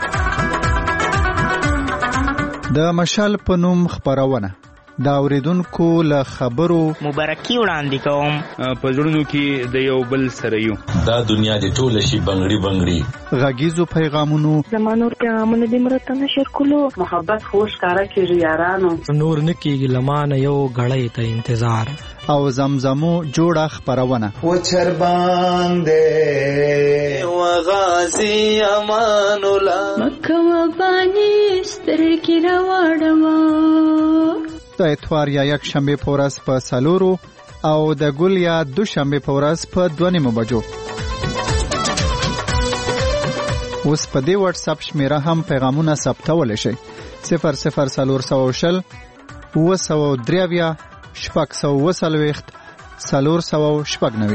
د مشال په نوم خبرونه دا اوریدونکو له خبرو مبارکي وړاندې کوم په ژوندونو کې د یو بل سره یو دا دنیا د ټول شي بنگړي بنگړي غږیزو پیغامونو زمانو پیغامونه د مرته نشر کولو محبت خوش کارا کیږي یارانو نور نکیږي لمانه یو غړې ته انتظار او زمزمو جوړه خبرونه و چربان دې و غازی امان الله مکه و بانی سترګې راوړم د اتوار یا یک شنبه په ورځ په سالورو او د ګل یا دو شنبه په ورځ په دوه نیمو بجو. اوس په دې واتس اپ شمیره هم پیغامونه ثبتول شي صفر صفر سالور سو شل و سو دریویا شپږ سو وسلويخت سالور سو شپږ نوي.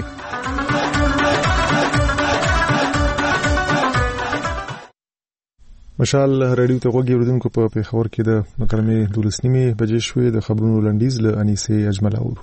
مشال رادیو ته وګورئ اوریدونکو په پیښور کې د مکرمه دولس نیمه بجې شوې د خبرونو لنډیز له انیسه اجمل اورو.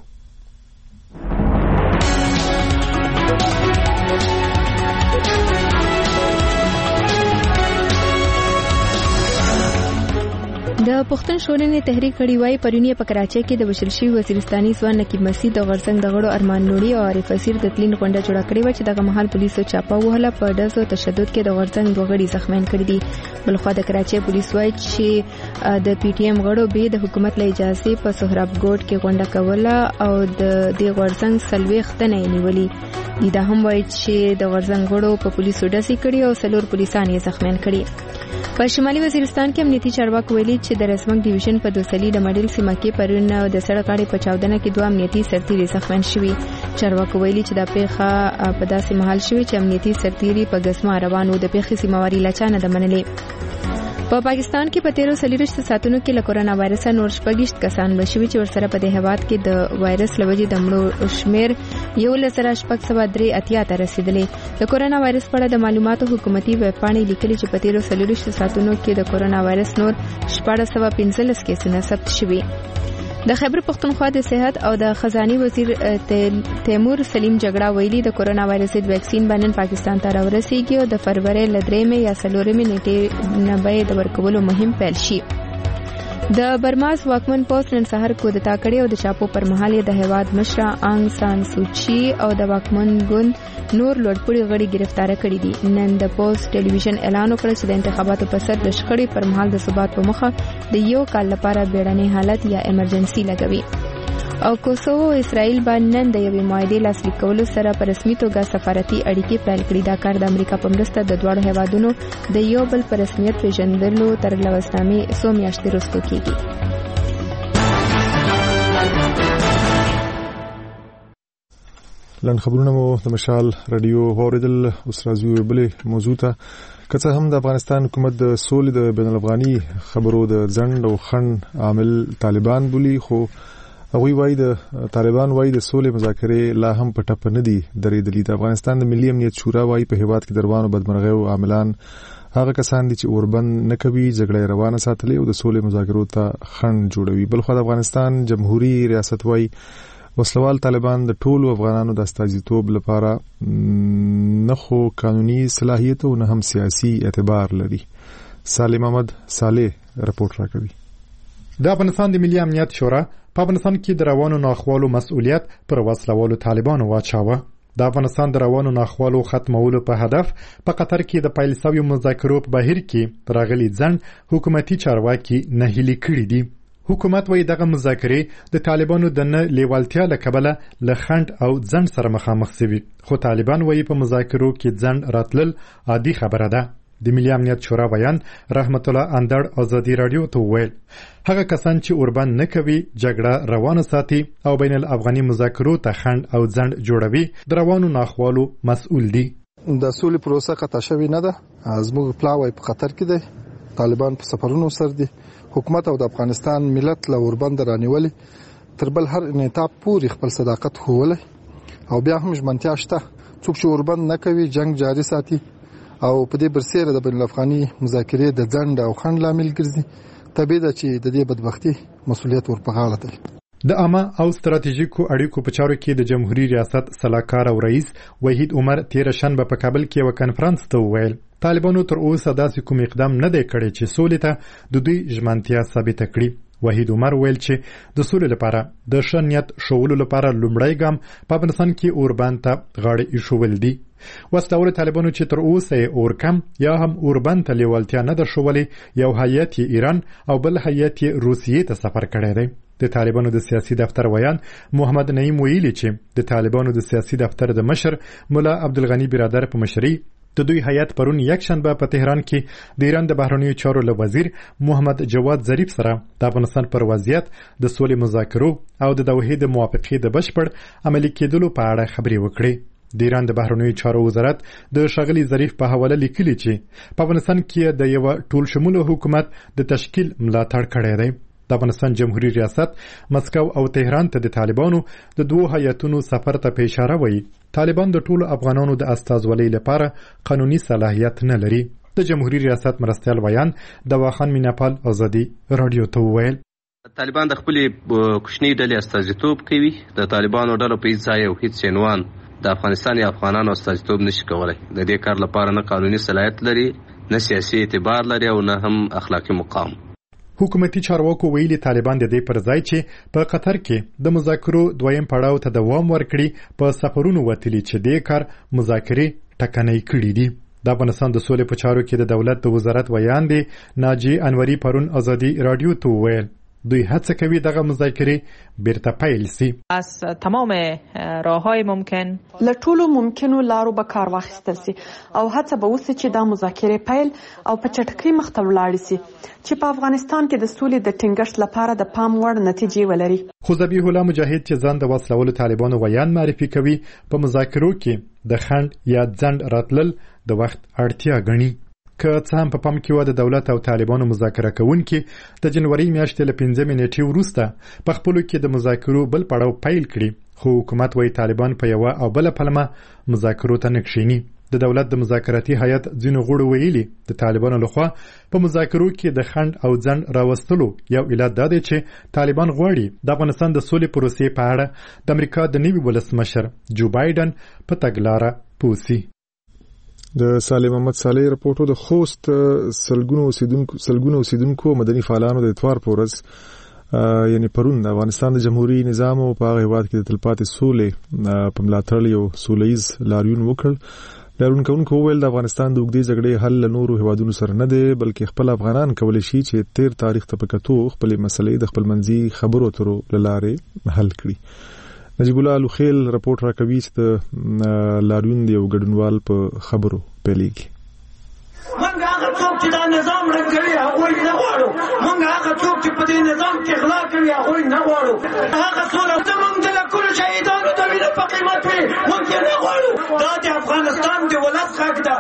پښتون ژغورنې تحریک غړي وايي پرونی په کراچۍ کې د وشل شوی وزیرستاني ځوان نقیب مسعود د غرڅنګ د غړو ارمان نوري او عارف اسیر د تلین غونډه جوړه کړې و چې دغه مهال پولیسو چاپه وهله په ډزو تشدد کې د غرڅنګ دوه غړي زخمیان کړي دي. بلخوا د کراچۍ پولیس وايي چې د پی ټی ایم غړو به د حکومت له اجازه په سهراب ګوټ کې غونډه کوله او د دې غرڅنګ سلويخت نه نیولي دي. دا هم وايي چې د غرڅنګ غړو په پولیسو ډزې کړي او څلور پولیسان یې زخمیان کړي. په شمالي وزیرستان کې امنیتي چارواکو ویلي چې د رسمنګ ډیویژن په دوسلي د مډل سیمه کې پرون د سړک غاړې په چاودنه کې دوه امنیتي سرتیري زخمیان شوي. چارواکو ویلي چې دا پیښه په داسې مهال شوې چې امنیتي سرتیري په غسمه روانو د پیښې سیمواري لچانه د منلې. په پاکستان کې په تیرو څلوېښتو ساعتونو کې له کورونا وایرس نور شپږ کسان بشوي چې ورسره په دې هیواد کې د وایرس لوجې د مړو شمیر یو لسره شپږ سوه درې اتیا ته رسیدلې. د کورونا وایرس په اړه د معلوماتو حکومتي ویب پاڼې لیکلي چې په تیرو څلوېښتو ساعتونو کې د کورونا وایرس نور شپږ سوه پنځلس کیسونه ثبت شوي. د خیبر پختونخوا د صحت او د خزاني وزیر تیمور سلیم جګړه ویلي د کورونا وایرس د ویکسین باندې پاکستان ته راورسیږي او د فروری ل درېمې یا څلورمې نیټې نه به د ورکولو مهم پیل شي. د برماز واکمن پوسټ نن سحر کودتا کړی او د چاپو پر مهال د هیواد مشره آنګ سان سوچي او د واکمن ګوند نور لوړپوړي غړي گرفتار کړي دي. نن د پوسټ ټلویزیون اعلان وکړ چې د انتخاباتو په سر د شخړې پر مهال د ثبات په مخه د یو کال لپاره بیړنی حالت یا ایمرجنسي لګوي. او کوسوو اسرائیل باندې نن د یوې معاهدې لاسلیک کولو سره په رسمي توګه سفارتي اړیکې پیل کړي. دا کار د امریکا په مرسته د دواړو هیوادونو د یو بل په رسمیت پیژندلو تر لوستنامې څو میاشتې وروسته کیږي. لن خبرونه مو د مشال رادیو اوریدل. اوس راځو بلې موضوع ته. که څه هم د افغانستان حکومت د سولې د بین الافغاني خبرو د ځنډ او خنډ عامل طالبان بولي، خو هغوی وایي د طالبان وایي د سولې مذاکرې لا هم په ټپه نه دي درېدلي. د افغانستان د ملي امنیت شورا وایي په هیواد کې د روانو بدمرغیو عاملان هغه کسان دي چې اوربند نه کوي، جګړه روانه ساتلې او د سولې مذاکرو ته خنډ جوړوي. بلخو د افغانستان جمهوریت ریاست وایي وسلوال طالبان د ټولو افغانانو د استازیتوب لپاره نه خو قانوني صلاحیت او نه هم سیاسي اعتبار لري. سالم احمد صالح رپورټ راکوي. د افغانستان د ملي امنیت شورا په افغانستان کې د روانو ناخوالو مسؤلیت پر وسلوالو طالبانو واچاوه. د افغانستان د روانو ناخوالو ختمولو په هدف په قطر کې د پیل شویو مذاکرو په بهیر کې راغلي ځنډ حکومتي چارواکي نهیلي کړي دي. حکومت وایي دغه مذاکرې د طالبانو د نه لیوالتیا له کبله له خنډ او ځنډ سره مخامخ شوي، خو طالبان وایي په مذاکرو کې ځنډ راتلل عادي خبره ده. د ملي امنیت شورا بیان رحمت الله اندړ ازادي رادیو ته وویل هغه کسان چې اوربند نه کوي، جګړه روانه ساتي او بین الافغاني مذاکرو ته خنډ او ځنډ جوړوي د روانو ناخوالو مسؤل دي. د سولې پروسه قطع شوې نه ده. زموږ پلاوی په خطر کې دی. طالبان په سفرونو سر دي. حکومت او د افغانستان ملت له اوربند رانیولې تر بل هر انعطاف پورې خپل صداقت ښوولی او بیا هم ژمنتیا شته. څوک چې اوربند نه کوي جنگ جاري ساتي او په دې برسېره د بین الافغاني مذاکرې د ځنډ او خنډ لامل ګرځي، طبیعي ده چې د دې بدبختي مسؤلیت ورپه غاړه دی. د عامه او ستراتیژیکو اړیکو په چارو کې د جمهوریت ریاست سلاکار او رئیس وحید عمر تیر شنبه په کابل کې یو کانفرنس ته وویل طالبانو تر اوسه داسې کوم اقدام نه دی کړی چې سولې ته د دوی ژمنتیا ثابته کړي. وحید عمر ویل چې د سولې لپاره د ښه نیت ښوولو لپاره لومړی ګام په افغانستان کې اوربند ته غاړه ایښودل دي. وسلوال طالبانو چې تر اوسه یې اورکم یا هم اوربند ته لیوالتیا نه ده ښوولې، یو هیات یې ایران او بل هیات یې روسیې ته سفر کړی دی. د طالبانو د سیاسي دفتر ویان محمد نعیم ویلي چې د طالبانو د سیاسي دفتر د مشر مولا عبدالغنی برادر په مشرۍ د دوی هیات پرون یک شنبه په تهران کې د ایران د بهرنیو چارو له وزیر محمد جواد ظریف سره د افغانستان پر وضعیت د سولې مذاکرو او د دوحې د موافقې د بشپړ عملي کېدلو په اړه خبرې وکړې. د ایران د بهرنیو چارو وزارت د ښاغلي ظریف په حواله لیکلي چې په افغانستان کې د یو ټول شموله حکومت د تشکیل ملاتړ کړی دی. د افغانستان جمهوریت ریاست مسکو او تهران ته د طالبانو د دوه هیاتونو سفر ته په اشاره وایي طالبان د ټولو افغانانو د استازولۍ لپاره قانوني صلاحیت نه لري. د جمهوریت ریاست مرستیال ویان د واخان میناپال ازادي رادیو ته وویل طالبان د خپلې کوچنۍ ډلې استازیتوب کوي. د طالبانو ډلو په هیڅ ځای او هیڅ عنوان د افغانستان یا افغانانو استازیتوب نشي کولی. د دې کار لپاره نه قانوني صلاحیت لري، نه سیاسي اعتبار لري او نه هم اخلاقي مقام. حکومتي چارواکو ویلي طالبان د دې پر ځای چې په قطر کې د مذاکرو دویم پړاو ته دوام ورکړي په سفرونو وتلي چې دې کار مذاکرې ټکنۍ کړي دي. د افغانستان د سولې په چارو کې د دولت د وزارت ویان دی ناجی انوري پرون ازادي رادیو ته وویل دوی هڅه کوي دغه مذاکرې بیرته پیل سي. از تمام راههای ممکن له ټولو ممکنو لارو به کار واخیستل سي او هڅه به وسي چې دا مذاکرې پیل او په چټکۍ مخ ته ولاړ سي چې په افغانستان کې د سولې د ټینګښت لپاره د پام وړ نتیجې ولري. خو ذبیح الله مجاهد چې ځان د وسلوالو طالبانو ویان معرفي کوي په مذاکرو کې د خند یا ځند راتلل د وخت اړتیا ګڼي. که څه هم په پام کې و د دولت او طالبانو مذاکره کوونکي د جنوري میاشتې له پنځمې نیټې وروسته په خپلو کې د مذاکرو بل پړاو پیل کړي خو حکومت وايي طالبان په یوه او بله پلمه مذاکرو ته نه کښیني. د دولت د مذاکراتي هیئت ځینو غړو ویلي د طالبانو لخوا په مذاکرو کې د خنډ او ځنډ راوستلو یو علت دا دی چې طالبان غواړي د افغانستان د سولې پروسې په اړه د امریکا د نوي ولسمشر جو بایدن په تګلاره پوه سي. د سالم محمد صالح رپورټو د خوست سلګونو اوسیدونکو سلګونو اوسیدونکو مدني فعالانو د اتوار په ورځ یعنی پرون د افغانستان د جمهوریت نظام او په هغه هیواد کې د تلپاتې سولې په ملاتړ یو سولهییز لاریون وکړ. لاریون کوونکو وویل د افغانستان د اوږدې جګړې حل له نورو هیوادونو سره نه دی بلکې خپل افغانان کولی شي چې تیر تاریخ ته په کتو خپلې مسلې د خپلمنځي خبرو اترو له لارې حل کړي. نجیب الله لوخیل رپورټ راکوي چې د لاریون د یو ګډونوال په خبرو پیلېږي. موږ هغه څوک چې دا نظام رنګوي هغوی نه غواړو. موږ هغه څوک چې په دې نظام کې غلا کوي هغوی نه غواړو. هغه سوله زموږ د لکونو شهیدانو د وینو په قیمت وي موږ یې نه غواړو. دا د افغانستان د ولس حق ده.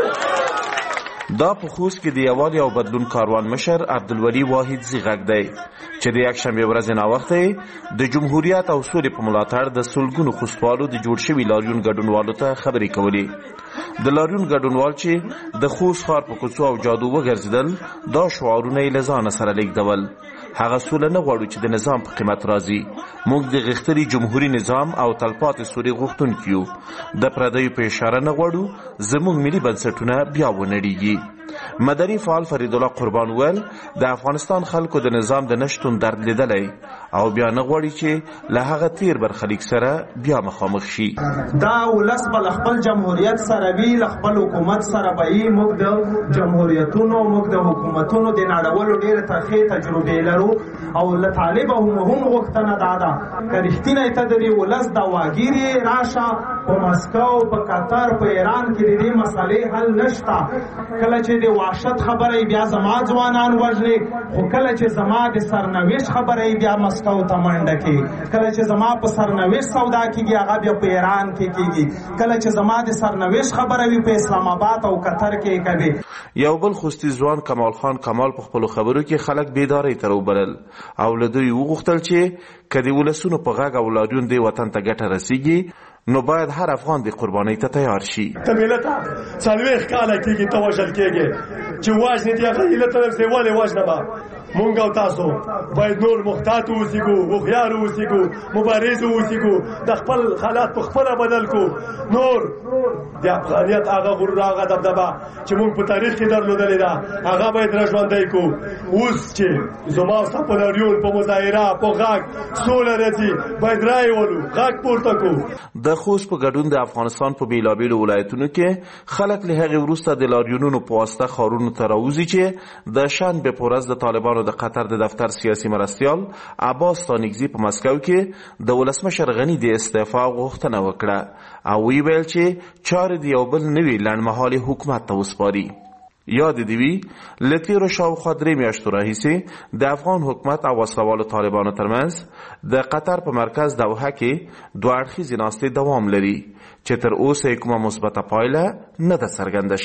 دا په خوست کې د یووالي او بدلون کاروان مشر عبدالولي واحد غږ دی چې د یکشنبې ورځې ناوخته د جمهوریت او سولې په ملاتړ د سلګونو خوستوالو د جوړ شوي لاریون ګډونوالو ته خبرې کولې. د لاریون ګډونوال چې د خوست ښار په کوڅو او جادو وګرځېدل دا شعارونه یې له ځانه سره لیږدول. هغه سوله نه غواړو چې د نظام په قیمت راځي. موږ د غښتلي جمهوري نظام او تلپاتې سولې غوښتونکي یو. د پردیو په اشاره نه غواړو زموږ ملي بنسټونه بیا ونړېږي. مدني فعال فرید الله قربان ویل د افغانستان خلکو د نظام د نشتون درد لیدلی او بیا نه غواړي چې له هغه تیر برخلیک سره بیا مخامخ شي. دا ولس به له خپل جمهوریت سره وي له خپل حکومت سره به وي. موږ د جمهوریتونو موږ د حکومتونو د نړولو ډېرې ترخې تجربې لرو او له طالبه هم هم غوښتنه دا ده که رښتینی ته د دې ولس د واګیر یې راشه په مسکو په قطر په ایران کې د دې مسئلې حل نشته. کله چې د وحشت خبره بیا زما ځوانان وژني خو کله چې زما د سرنوشت خبره بیا مسکو ته منډه کوي. کله چې زما په سرنوشت سودا کېږي هغه بیا په ایران کې کېږي. کله چې زما د سرنوشت خبره وي په اسلام آباد او قطر کې کوي. یو بل خوستي ځوان کمال خان کمال په خپلو خبرو کې خلک بیدارۍ ته راوبلل او له دوی وغوښتل چې که د ولسونو په غږ او لاریون دې وطن ته ګټه رسیږي نو باید هر افغان د قربانۍ ته تیار شي. ته ملت څلوېښت کاله کېږي ته وژل کېږي چې وژنې دې هغه هیله ته رسې ولې وژنه به مونږ او تاسو باید نور محتاط اوسېږو هوښیار اوسېږو مبارز اوسېږو د خپل حالات په خپله بدل کو. نور د افغانیت هغه غرور هغه دبدبه چې مونږ په تاریخ کې درلودلې ده هغه باید را ژوندی کو. اوس چې زما ستا په لاریون په مظاهره په غږ سوله راځي باید رایې ولو غږ پورته کو. د خوست په ګډون د افغانستان په بیلابیلو ولایتونو کې خلک له هغې وروسته د لاریونونو په واسطه ښارونو ته راوځي چې د شنبې په ورځ د طالبانو د قطر د دفتر سیاسي مرستیال عباس ستانکزي په مسکو کې د ولسمشر غني د استعفا غوښتنه وکړه او ویې ویل چې چارې د یو بل نوي لنډمهالي حکومت ته وسپاري. یاد دې وي له تېرو شاوخوا درې میاشتو راهیسې د افغان حکومت او وسلوالو طالبانو ترمنځ د قطر په مرکز دوحه کې دوه اړخیزې ناستې دوام لري چې تر اوسه یې کومه مثبته پایله نه ده څرګنده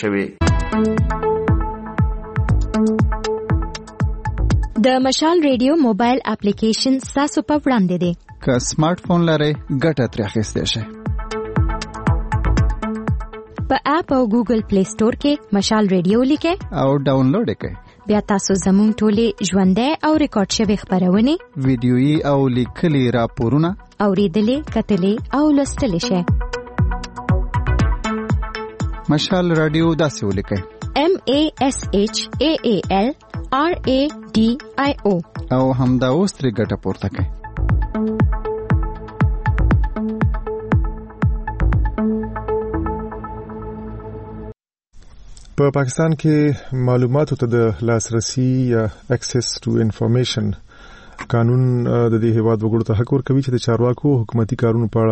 شوې. د مشال ریډیو موبایل اپلیکیشن ستاسو په وړاندې دی. که سمارټ فون لرئ ګټه ترې اخیستی شئ. په اپ او ګوګل پلی سٹور کې مشال ریډیو لیکئ او ډاونلوډ یې کړئ. بیا تاسو زموږ ټولې ژوندۍ او ریکارډ شوې خپرونې ویډیويي او لیکلي راپورونه اورېدلې کتلې او لوستلی شئ. مشال رادیو داسې ولیکئ: M A S H A A L آر ای ډي آی او او همدا اوس ترې ګټه پورته کړئ. په پاکستان کې معلوماتو ته د لاسرسي یا اکسس ټو انفارمیشن قانون د دې هیواد وګړو ته حق ورکوي چې د چارواکو حکومتي کارونو په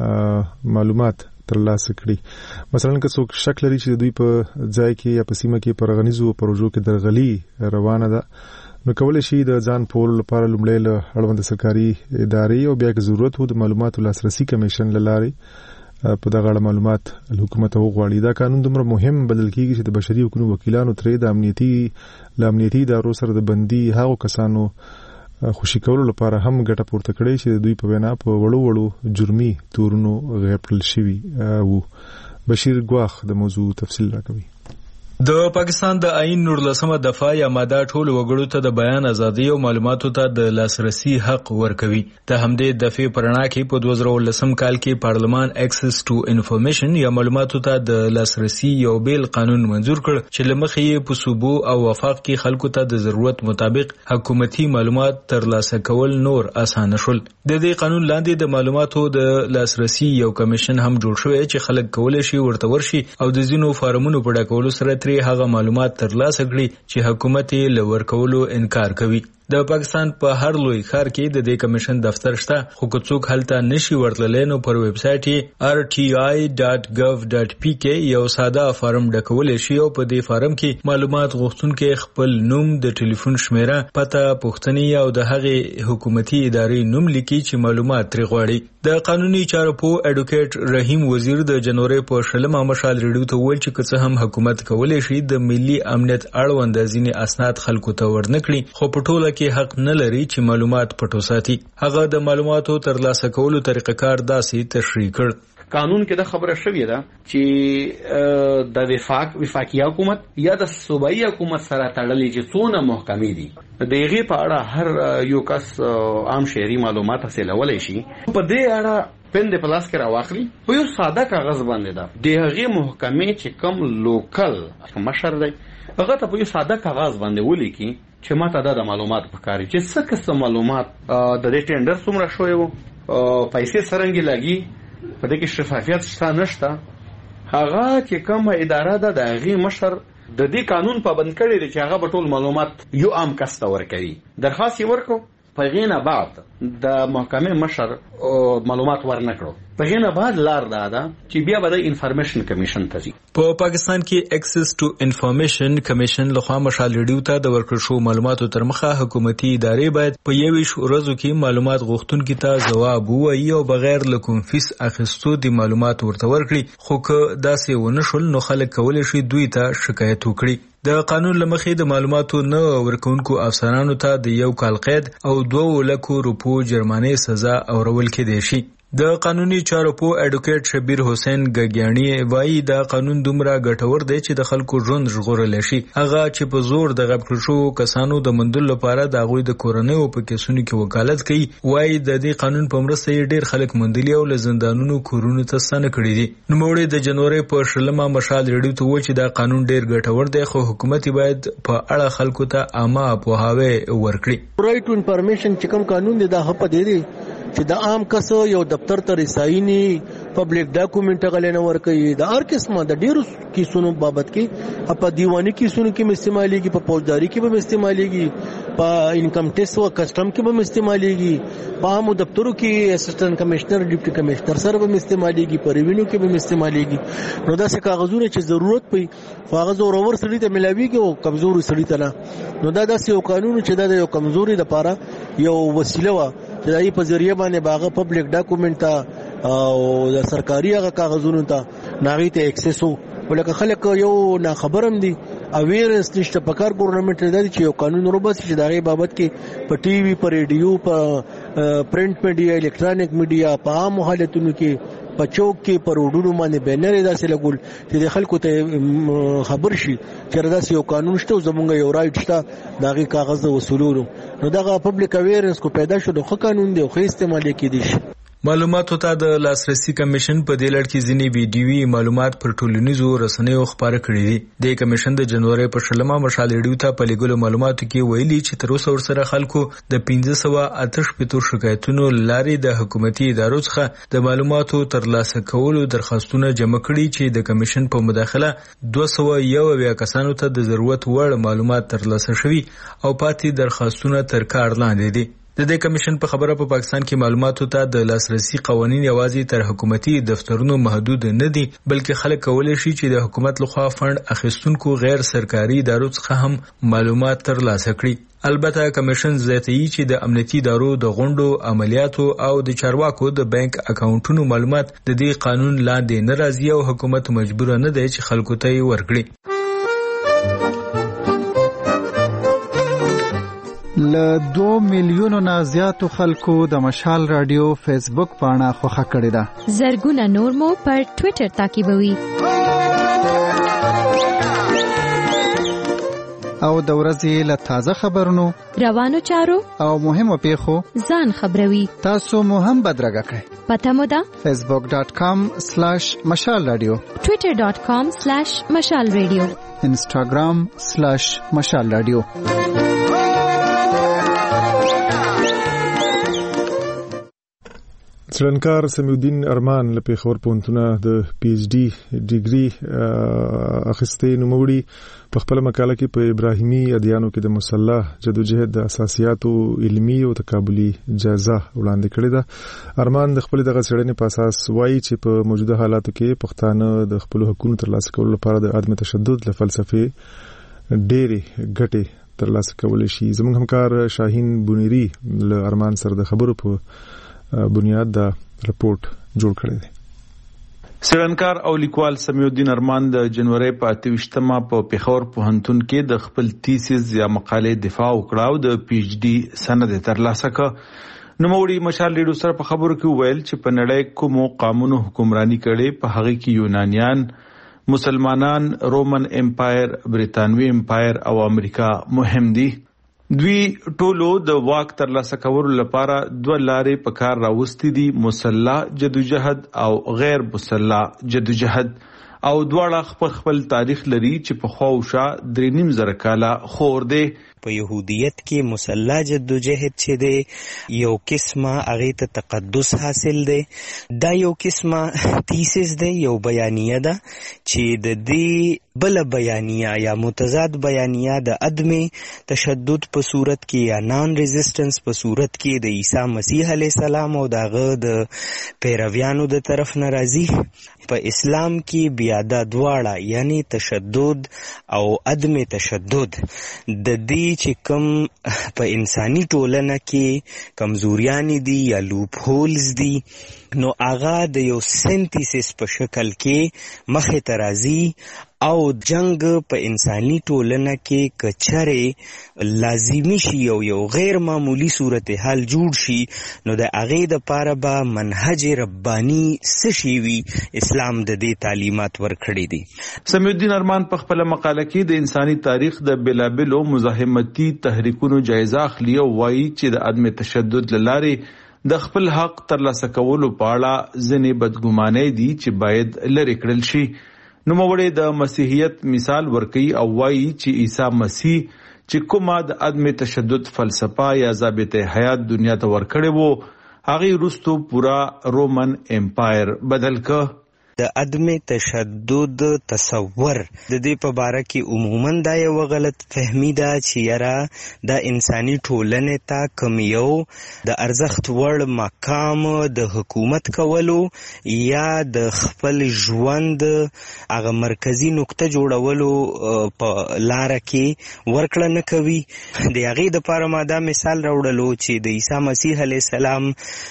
اړه معلومات ترلاسه کړي. مثلا که څوک شک لري چې دوی په ځای کې یا په سیمه کې پر غنیزو پروژو کې درغلي روانه ده، نو کولای شي د ځان پول لپاره لومړی له اړوند سرکاري ادارې او بیا که ضرورت وو د معلوماتو لاسرسي کمیشن له لارې په دغه اړه معلومات حکومت وغواړي. دا قانون دومره مهم بلل کیږي چې د بشري حقوقو وکیلانو ترې د امنیتي ل امنیتي ادارو سره د بندي هغو کسانو خوشي کولو لپاره هم ګټه پورته کړي چې دوی په وینا په وړو وړو جرمي تورونو غیبل شوي وو. بشیر ګواخ د موضوع تفصیل راکوي. د پاکستان د آئین نورلسمه دفعه یا ماده ټول وګړو ته د بیان ازادي او معلوماتو ته د لاسرسي حق ورکوي. د همدې دفعه پرنا کې په دوه زره ولسم کال کې پارلمان اکسس ټو انفارمیشن یا معلوماتو ته د لاسرسي یو بیل قانون منزور کړ چې لمخې یې په صوبو او وفاق کې خلکو ته د ضرورت مطابق حکومتي معلومات ترلاسه کول نور اسانه شول. د دې قانون لاندې د معلوماتو د لاسرسي یو کمیشن هم جوړ شوی چې خلک کولای شي ورته ورشي او د ځینو فارمونو په ډکولو سره ترې هغه معلومات ترلاسه کړي چې حکومت یې له ورکولو انکار کوي. د پاکستان په هر لوی ښار کې د دې کمیشن دفتر شته، خو که څوک هلته نشي ورتللی نو پر ویب سایټ یې آر ټي آی ډاټ ګو ډاټ پی کې یو ساده فارم ډکولی شي او په دې فارم کې معلومات غوښتونکي خپل نوم، د ټلیفون شمیره، پته، پوښتنې او د هغې حکومتي ادارې نوم لیکي چې معلومات ترې غواړي. د قانوني چارو پوه اډوکیټ رحیم وزیر د جنوري په شلمه مشال ریډیو ته وویل چې که څه هم حکومت کولی شي د ملي امنیت اړوند ځینې اسناد خلکو ته ورنکړي، خو په ټوله کې حق نه لري چې معلومات پټ وساتي. هغه د معلوماتو ترلاسه کولو طریقه کار داسې تشریح کړ. قانون کې د خبره شوې ده چې د وفاق وفاقي حکومت یا د صوبایي حکومت سره تړلې چې څونه محکمې دي د هغې په اړه هر یو کس عام شهري معلومات حاصلولی شي. په دې اړه پند په لاس کې راواخلي په یو ساده کاغذ باندې ده د هغې محکمې چې کوم لوکل مشر دی هغه ته په یو ساده کاغذ باندې ولیکي چې ماته دا د معلومات پکاري چې څه قسم معلومات د دې ټینډر څومره شوی وو، پیسې څرنګه لګي، په دې کې شفافیت شته نشته. هغه چې کومه اداره ده د هغې مشر د دې قانون پابند کړی دی چې هغه به ټول معلومات یو عام کس ته ورکوي. درخواست یې ورکړو، په هغې نه بعد د محکمې مشر معلومات ورنکړو. په هغې نه بعد لار دا ده چې بیا به د انفارمیشن کمیشن ته ځي. په پاکستان کې اکسس ټو انفارمیشن کمیشن لخوا مشال ریډیو ته د ورکړل شو معلوماتو تر مخه حکومتي ادارې باید په یویشت ورځو کې معلومات غوښتونکي ته ځواب ووایي او بغیر له کوم فیس اخیستو د معلومات ورته ورکړي. خو که داسې ونه شول نو خلک کولی شي دوی ته شکایت وکړي. د قانون له مخې د معلوماتو نه ورکوونکو افسرانو ته د یو کال قید او دوه لکو روپو جرمانې سزا اورول کېدای شي. د قانوني چارو پوه اډوکیټ شبیر حسین ګګیانی وایي دا قانون دومره ګټور دی چې د خلکو ژوند ژغورلی شي. هغه چې په زور د غیب کړل شوو کسانو د موندلو لپاره د هغوی د کورنیو په کیسونو کې وکالت کوي، وایي د دې قانون په مرسته یې ډېر خلک موندلي او له زندانونو کورونو ته ستانه کړي دي. نوموړی د جنوري په شلمه مشال ریډیو ته وویل چې دا قانون ډېر ګټور دی، خو حکومت باید په اړه خلکو ته عامه پوهاوی ورکړي. رایټ ټو انفارمیشن چې کوم قانون دی دا هغه په دې دی چې د عام کس یو دفتر ته رسایني پبلک ډاکومنټ غلنه ورکوي. د هر قسمه د ډیرو کیسونو بابت کې په دیوانی کیسونو کې استعمالېږي، په فوجداري کې به استعمالېږي، په انکم ټیکس او کسٹم کې به استعمالېږي، په عامو دفترو کې اسسټنټ کمشنر ډیپټي کمشنر سره به استعمالېږي، په ریوینیو کې به استعمالېږي. نو دا څه کاغذونه چې ضرورت پي کاغذ اورور سړي ته ملاويږي او کمزوري سړي ته نه. نو دا داسې یو قانون چې دا د یو کمزوري لپاره یو وسیله و چې دای په ذریعہ باندې باغه پبلک ډاکومنټ ته او د سرکاري هغه کاغذونو ته ناغي ته اکسس وو. ولکه خلک یو نه خبرم دي اویرنس نشته په کار ګورنمنت دی چې یو قانون روبس چې دغه بابت کې په ټي وي، په ریډیو، په پرنٹ میډیا، الکترونیک میډیا، په عام حالتونو کې، په چوک کې، په روډونو باندې بینر داسې لګول چې د خلکو ته خبر شي چې داسې یو قانون شته او زمونږ یو رائټ شته دغه کاغذ وصولولو. نو دغه پبلک اویرنس کو پیدا شو د خو قانون دی خو استعمال کېدی شي. معلوماتو ته د لاسرسي کمیشن په دې لړ کې ځینې ویډیوي معلومات پر ټولنیزو رسنیو خپاره کړي دي. د کمیشن د جنوري په شلمه مشال ریډیو ته په لګولو معلوماتو کې ویلي چې تر اوسه ورسره خلکو د پنځه سوه اته شپږ شکایتونو لارې د حکومتي ادارو څخه د معلوماتو ترلاسه کولو درخواستونه جمع کړي چې د کمیشن په مداخله دوه سوه یو اویا کسانو ته د ضرورت وړ معلومات ترلاسه شوي او پاتې درخواستونه تر کار لاندې دي. د دې کمیشن په خبره په پاکستان کې معلوماتو ته د لاسرسي قوانين یوازې تر حکومتي دفترونو محدود نه دي، بلکې خلک کولای شي چې د حکومت لخوا فند اخیستونکو غیر سرکاري ادارو څخه هم معلومات ترلاسه کړي. البته کمیشن زیاتوي چې د امنیتي ادارو د غونډو عملیاتو او د چارواکو د بانک اکاونټونو معلومات د دې قانون لاندې نه راځي او حکومت مجبور نه دی چې خلکو ته یې ورکړي. له دو میلیونو نه زیاتو خلکو د مشال رادیو فیسبوک پاڼه خوښه کړې ده. زرګونه نور مو پر ټوئیټر تعقیبوي او د ورځې له تازه خبرونو، روانو چارو او مهمو پیښو ځان خبروي. تاسو مو هم بدرګه کړئ. پته مو ده فیسبوک ډاٹ کام سلیش مشال رادیو، ټوئیټر ډاٹ کام سلیش مشال رادیو، انسټاګرام سلیش مشال رادیو. څېړنکار سمیع ارمان له پېښور پوهنتونه د پی ایچ ډي ډیګري اخیستې نوموړي په خپل مقاله کې په ابراهیمي ادیانو کې د مسلح جدوجہد د اساسیاتو علمي او تقابلي جایزه وړاندې کړې ده. ارمان د خپل دغه څېړنې په اساس وایي چې په موجوده حالاتو کې پښتانه د خپل حقوقو ترلاسه کولو لپاره د عدم تشدد له فلسفې ډېرې ګټې ترلاسه کولی شي. زموږ همکار شاهین بونیری له ارمان سره د خبرو په بنیاد دا رپورت جوړ کړی دی. څېړنکار او لیکوال سمیع الدین ارمان د جنوري په اته ویشتمه په پېښور پوهنتون کې د خپل تیسیس یا مقالې دفاع وکړه او د پی ایچ ډي سند ترلاسه کړ. نوموړي مشال ریډیو سره په خبرو کې ویل چې په نړۍ کومو قومونو حکمرانی کړي، په هغه کې یونانیان، مسلمانان، رومن امپایر، برتانوي امپایر او امریکا مهم دي. دوی ټولو د واک ترلاسه کولو لپاره دوه لارې په کار راوستي دي، مسلح جدوجہد او غیر مسلح جدوجہد، او دواړه خپل خپل تاریخ لري چې په خواوشا درې نیم زره کاله خور دی. په يهودیت کې مسلح جدوجہد چې دی یو قسمه هغه ته تقدس حاصل دی. دا یو قسمه تیسیس دی، یو بیانیه ده چې د دې بل بیانیه یا متضاد بیانیه د عدم تشدد په صورت کې یا نان ریزिस्टنس په صورت کې د عیسی مسیح علیه السلام او دغه د پیرویانو د طرف ناراضي. په اسلام کې بیا دا دواړه یعنی تشدد او عدم تشدد د دې چې کوم په انساني ټولنه کې کمزوریان دي یا لوپ هولز دي، نو هغه د یو سنتیسس په شکل کې مخه ترازی او جنگ په انساني ټولنه کې کچره لازمی شي او یو غیر معمولی صورتحال جوړ شي، نو د هغه د پاره به منهج ربانی سشي وي. اسلام د دې تعلیمات ورکړي دي. سمیع الدین ارمان په خپل مقاله کې د انساني تاریخ د بلابلو مزاحمتي تحریکونو جایزه اخلي او وایي چې د عدم تشدد لارې د خپل حق ترلاسه کولو په اړه ځینې بدګمانۍ دي چې باید لرې کړل شي. نوموړي د مسیحیت مثال ورکوي او وایي چې عیسی مسیح چې کومه د عدم تشدد فلسفه یا ضابطه حیات دنیا ته ورکړې وو، هغه وروسته پورا رومن امپایر بدل کړ. د عدم تشدد تصور د دې په باره کې عموماً دا یو غلط فهمي ده چې یاره د انساني ټولنې ته کم یو د ارزښت وړ مقام د حکومت کولو یا د خپل ژوند هغه مرکزی نقطه جوړولو په لاره کې ورکړه نه کوي. د هغې دپاره ما دا مثال راوړلو چې د عیسی مسیح علیه السلام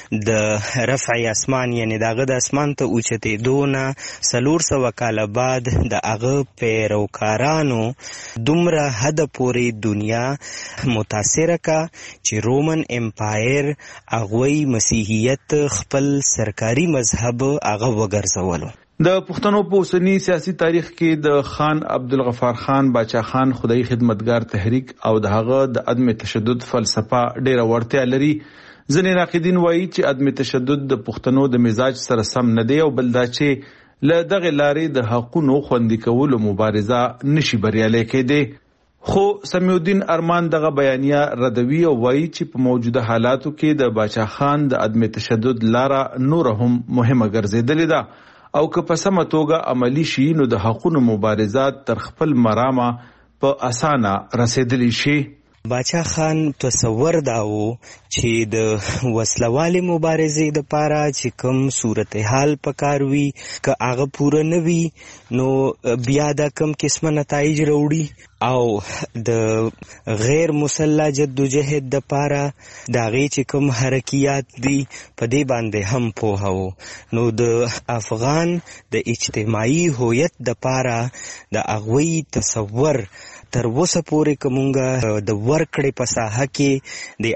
د رفع اسمان یعنی د هغه د اسمان ته اوچتېدو سلور سوه کاله بعد د هغه پیروکارانو دومره حد پورې دنیا متاثره کا چې رومن امپایر هغوی مسیحیت خپل سرکاري مذهب هغه وګرځولو. د پښتنو په اوسنی سیاسي تاریخ کې د خان عبدالغفار خان باچا خان خدای خدمتګار تحریک او د هغه د عدم تشدد فلسفه ډیره ورته لري. ځینې ناقدین وایي چې عدم تشدد د پښتنو د مزاج سره سم نه دی او بل دا چې له دغه لارې د حقونو خوندي کولو مبارزه نشي بریالۍ کېدی. خو سمیع الدین ارمان دغه بیانیه ردوي او وایي چې په موجوده حالاتو کې د باچا خان د عدم تشدد لاره نور هم مهمه ګرځېدلې ده او که په سمه توګه عملی شي نو د حقونو مبارزات تر خپل مرامه په اسانه رسیدلی شي. باچا خان تصور داو چې د وسلوالې مبارزې د پاره چې کوم صورتحال پکار وي که هغه پوره نه وي نو بیا دا کم قسمه نتایج راوړي او د غیر مسلح جدوجہد د پاره د هغې چې کوم حرکیات دي په دې باندې هم پوهاو. نو د افغان د اجتماعي هویت د پاره د هغوی تصور تر اوسه پورې کومونګه د ورکړې په ساحه کې د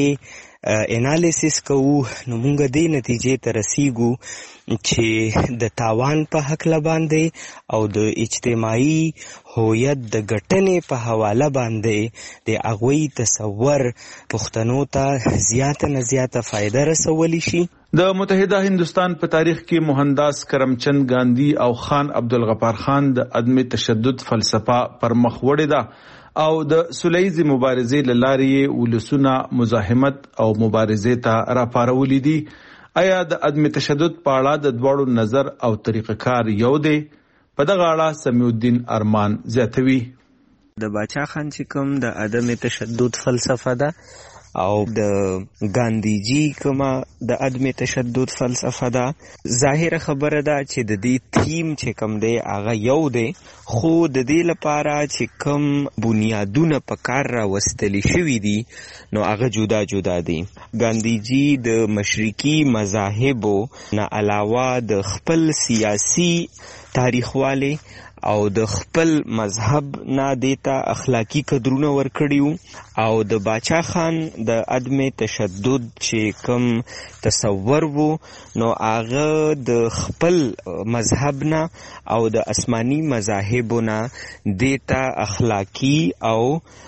هغې انالیسیس کوو نو مونږ دې نتیجې ته رسیږو چې د تاوان په حقله باندې او د اجتماعي هویت د ګټنې په حواله باندې د هغوی تصور پښتنو ته زیاته نه زیاته فایده رسولی شي. د متحده هندوستان په تاریخ کې موهنداس کرمچند ګاندھی او خان عبدالغفار خان د عدم تشدد فلسفه پر مخ وړې ده او د سولیزي مبارزې له لارې ولسونه مزاحمت او مبارزې ته راپارولي دي. آیا د عدم تشدد په اړه د دواړو نظر او طریقه کار یو دی؟ په دغه اړه سمیع الدین ارمان زیاتوي. د باچا خان چې کوم د عدم تشدد فلسفه ده او د ګاندھیجي کومه د عدم تشدد فلسفه ده، ظاهره خبره ده چې د دې تیم چې کوم دی هغه یو دی، خو د دې لپاره چې کوم بنیادونه په کار راوستلی شوي دي نو هغه جدا جدا دي. ګاندھیجي د مشرقي مذاهبو نه علاوه د خپل سیاسي تاریخواله او د خپل مذهب نه دیتا اخلاقی قدرونه ورکړیو او د باچا خان د عدم تشدد چې کم تصور وو نو هغه د خپل مذهب نه او د آسمانی مذاهبو نه دیتا اخلاقی او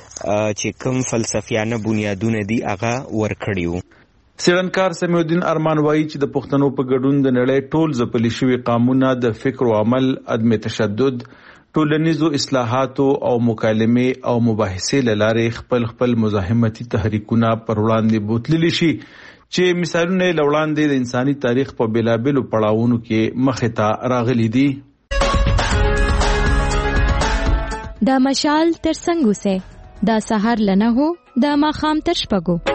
چې کم فلسفیانه بنیادونه دي هغه ورکړیو. سیړنکار سمیع الدین ارمان وایي چې د پښتنو په ګډون د نړۍ ټول ځپلي شوي قامونه د فکر او عمل، عدم تشدد، ټولنیزو اصلاحاتو او مکالمې او مباحثې له لارې خپل خپل مزاحمتي تحریکونه پر وړاندې بوتللی شي چې مثالونه له وړاندې د انساني تاریخ په بېلابېلو پړاوونو کې مخې ته راغلي دي. دا مشال تر څنګ اوسئ، دا سهار لنه هو، دا ماښام تر شپږو.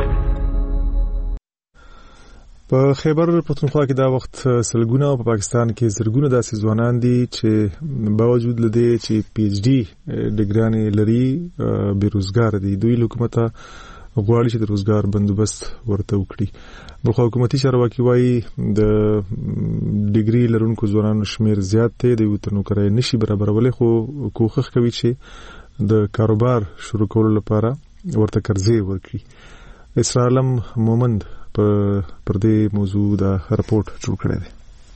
په خیبر پختونخوا کې دا وخت سلګونه او په پاکستان کې زرګونه داسې ځوانان دي چې باوجود لدی چې پی ایچ ډي ډیګرانې لري بیروزګار دي. دوی حکومت غواړي چې د روزګار بندوبست ورته وکړي. بلخو حکومتي چارواکي وایي د ډیګري لرونکو ځوانانو شمیر زیات دی، دوی ورته نوکرۍ نشي برابرولی، خو کوښښ کوي چې د کاروبار شروع کولو لپاره ورته قرضې ورکړي. اسرار عالم مومند په پر دې موضوع دا رپورت جوړ کړی دی.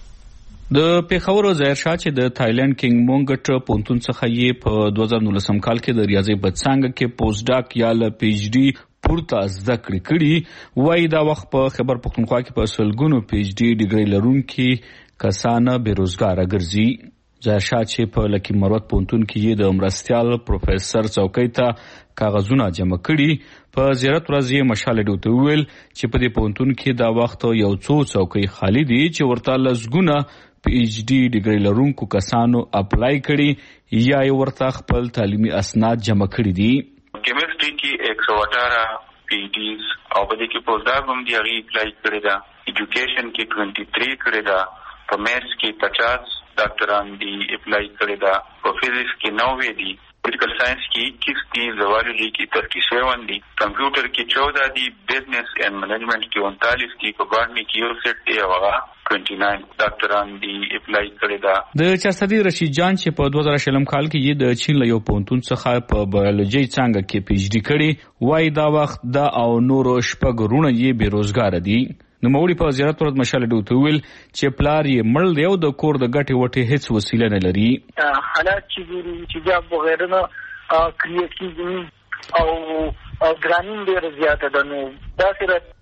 د پیښور ظاهر شاه چې د تایلند کینګ مونګټ پونتون څخه یې په دوه زره نولسم کال کې د ریاضي په څانګه کې پوسټ ډاک یا ل پی ایچ ډي پورته زده کړې کړي وایي دا وخت په خیبر پختونخوا کې په سلګونو پی ایچ ډي ډیګري لرونکي کسان بیروزګاره ګرځي. ظاهر شاه چې په لکی مروت پونتون کې د مرستیال پروفیسور څوکۍ ته کاغذونه جمع کړي. په زیارت ورځ یې مشال ډیو ته ویل چې په دې پونتون کې دا وخت یو څو څوکۍ خالی دي چې ورته لزګونه پی ایچ ډي ډیګري لرونکو کسانو اپلای کړي یا یې ورته خپل تعلیمي اسناد جمع کړي دي. کیمستري کې ایک سو اٹھارہ پی ایچ ډیز او په دې کې پوسټ ډاک هم دی هغه اپلای کړی دا. ایجوکیشن کې ټوئنټي تھری کړی دا. په میتھس کې پچاس ډاکټران دی اپلای کړی دا. په فزکس کې نوے دي. پولیټیکل ساينس کې اکیس دي. زوالوجي کې تھرٹی سیون دي. کمپیوټر کې چودہ دي. بزنس اینڈ مینجمنٹ کې انتالیس دي. په باټني کې یو سیټ دی او هغه ټوئنټي ناین ډاکټران دی اپلای کړی دا. د چارسدي رشید جان چې په دوه زره شلم کال کې یې د چین له یو پونتون څخه په بایولوژي څانګه کې پی ایچ ډي کړی وایي دا وخت دا او نورو شپږ رونه یې بیروزګار دي. نو موري په زیارت ورځ مشال ډو ته ویل چې پلار یې مړ دی او د کور د ګټې وټې هیڅ وسیله نه لري. حالات چې چې دا بغیر نه کریټیو او ګرانین ډیر زیاته ده. نو دا سره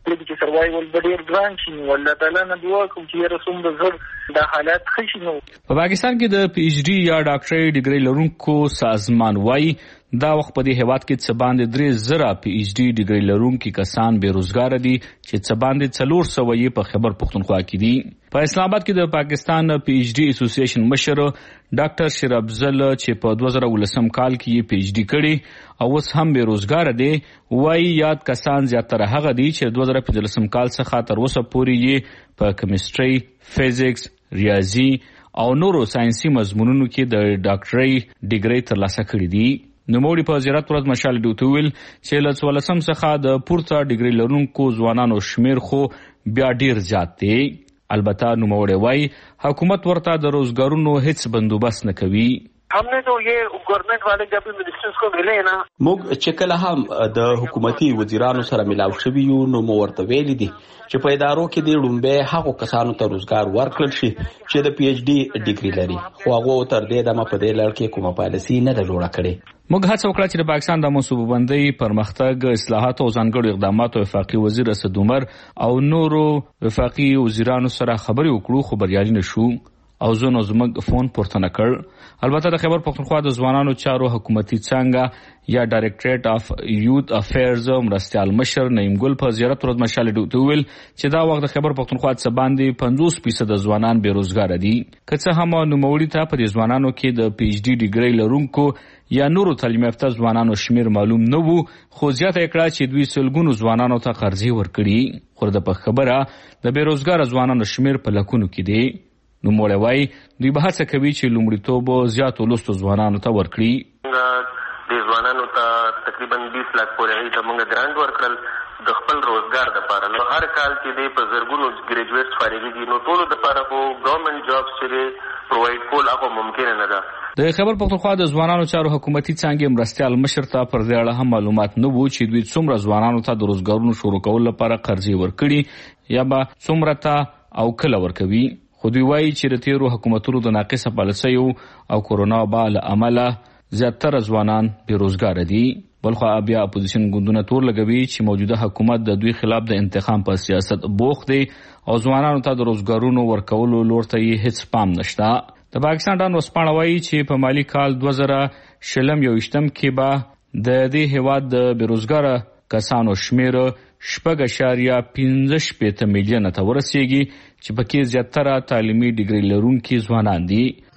لکه چې سروایول به ډېر ګران شي نو الله تعالی نه دعا کوم چې یاره څومره زر دا حالات ښه شي. نو په پاکستان کې د پی ایچ ډي یا ډاکټرۍ ډیګري لرونکو سازمان وایي دا وخت په دې هیواد کې څه باندې درې زره پی ایچ ډي ډیګري لرونکي کسان بیروزګار دي چې څه باندې څلور سوه یې په خیبر پښتونخوا کې دي. په اسلام آباد کې د پاکستان پی ایچ ډي اسوسییشن مشر ډاکټر شیر افضل چې په دوه زره ولسم کال کې یې پی ایچ ډي کړي او اوس هم بیروزګار دي وایي یاد کسان زیاتره هغه دي چې دوه زره پنځلسم کال څخه تر اوسه پورې یې په کیمستري، فزیکس، ریاضي او نورو ساينسي مضمونونو کې د ډاکټرۍ ډیګري ترلاسه کړي دي. نوموړي په زیارت ورځ مشال ډیوټي ویل چې له څوارلسم څخه د پورته ډیګري لرونکو ځوانانو شمیر خو بیا ډیر زیات دی. البته نوموړي وایي حکومت ورته د روزګارونو هیڅ بندوبست نه کوي. हमने तो ये गवर्नमेंट वाले जब मिनिस्टर्स को मिले ना موږ چې کله هم د حکومتي وزیرانو سره ملاو شوي یو نو مو ورته ویلي دي چې په ادارو کې د لومبه هغو کسانو ته روزګار ورکړل شي چې د پی ایچ ډي ډیګري لري خو هغه تر دې دمه په دې لړ کې کومه پالیسي نه ده جوړه کړې. موږ هڅه وکړه چې د پاکستان د منصوبه بندۍ پرمختګ اصلاحات او ځانګړو اقداماتو وفاقي وزیر اسد عمر او نورو وفاقي وزیرانو سره خبرې وکړو خو بریالي نشو او زه نو زموږ فون پورته نه کړ. البته د خیبر پښتونخوا د ځوانانو چارو حکومتي څانګه یا ډایریکټریټ اف یوث افیرز مرستیال مشر نعیم ګل په زیارت ورځ مشال ډیوټي ویل چې دا وخت د خیبر پښتونخوا څخه باندې پنځوس فیصد ځوانان بیروزګار دي. که څه هم نوموړي ته په دې ځوانانو کې د پی ایچ ډي ډیګري لرونکو یا نورو تعلیم یافته ځوانانو شمیر معلوم نه وو خو زیاته کړه چې دوی سلګونو ځوانانو ته قرضې ورکړي. خو د په خبره د بیروزګار ځوانانو شمیر په لکونو کې دی. نو موږ وایي دوی به هڅه کوي چې لومړیتوب زیاتو لوستو ځوانانو ته ورکړي. د ځوانانو ته تقریبا بیس لک پورې هغوی ته موږ ګرانټ ورکړل د خپل روزګار دپاره. نو هر کال چې دی په زرګونو ګریجویټس فارغېږي نو ټولو دپاره خو ګورنمنټ جابس چې دی پرووایډ کول هغه ممکنه نه ده. د خیبر پښتونخوا د ځوانانو چارو حکومتي څانګې مرستیال مشر ته پر دې اړه هم معلومات نه وو چې دوی څومره ځوانانو ته د روزګارونو شروع کولو لپاره قرضې ورکړي یا به څومره ته او کله ورکوي. خو دوی وایي چې د تیرو حکومتونو د ناقصه پالیسیو او کورونا وبا له امله زیاتره ځوانان بیروزګار دي. بلخو بیا اپوزیشن ګوندونه تور لګوي چې موجوده حکومت د دوی خلاف د انتقام په سیاست بوخت دی او ځوانانو ته د روزګارونو ورکولو لور ته یې هیڅ پام نشته. د پاکستان ډان وسپاڼه وایي چې په مالی کال دوه زره شلم یو ویشتم کې به د دې هیواد د بیروزګاره کسانو شمیر شپږ اعشاریه پنځه شپېته میلیونه ته ورسیږي چې پکې زیاتره تعلیمي ډیګري لرونکي ځوانان دي.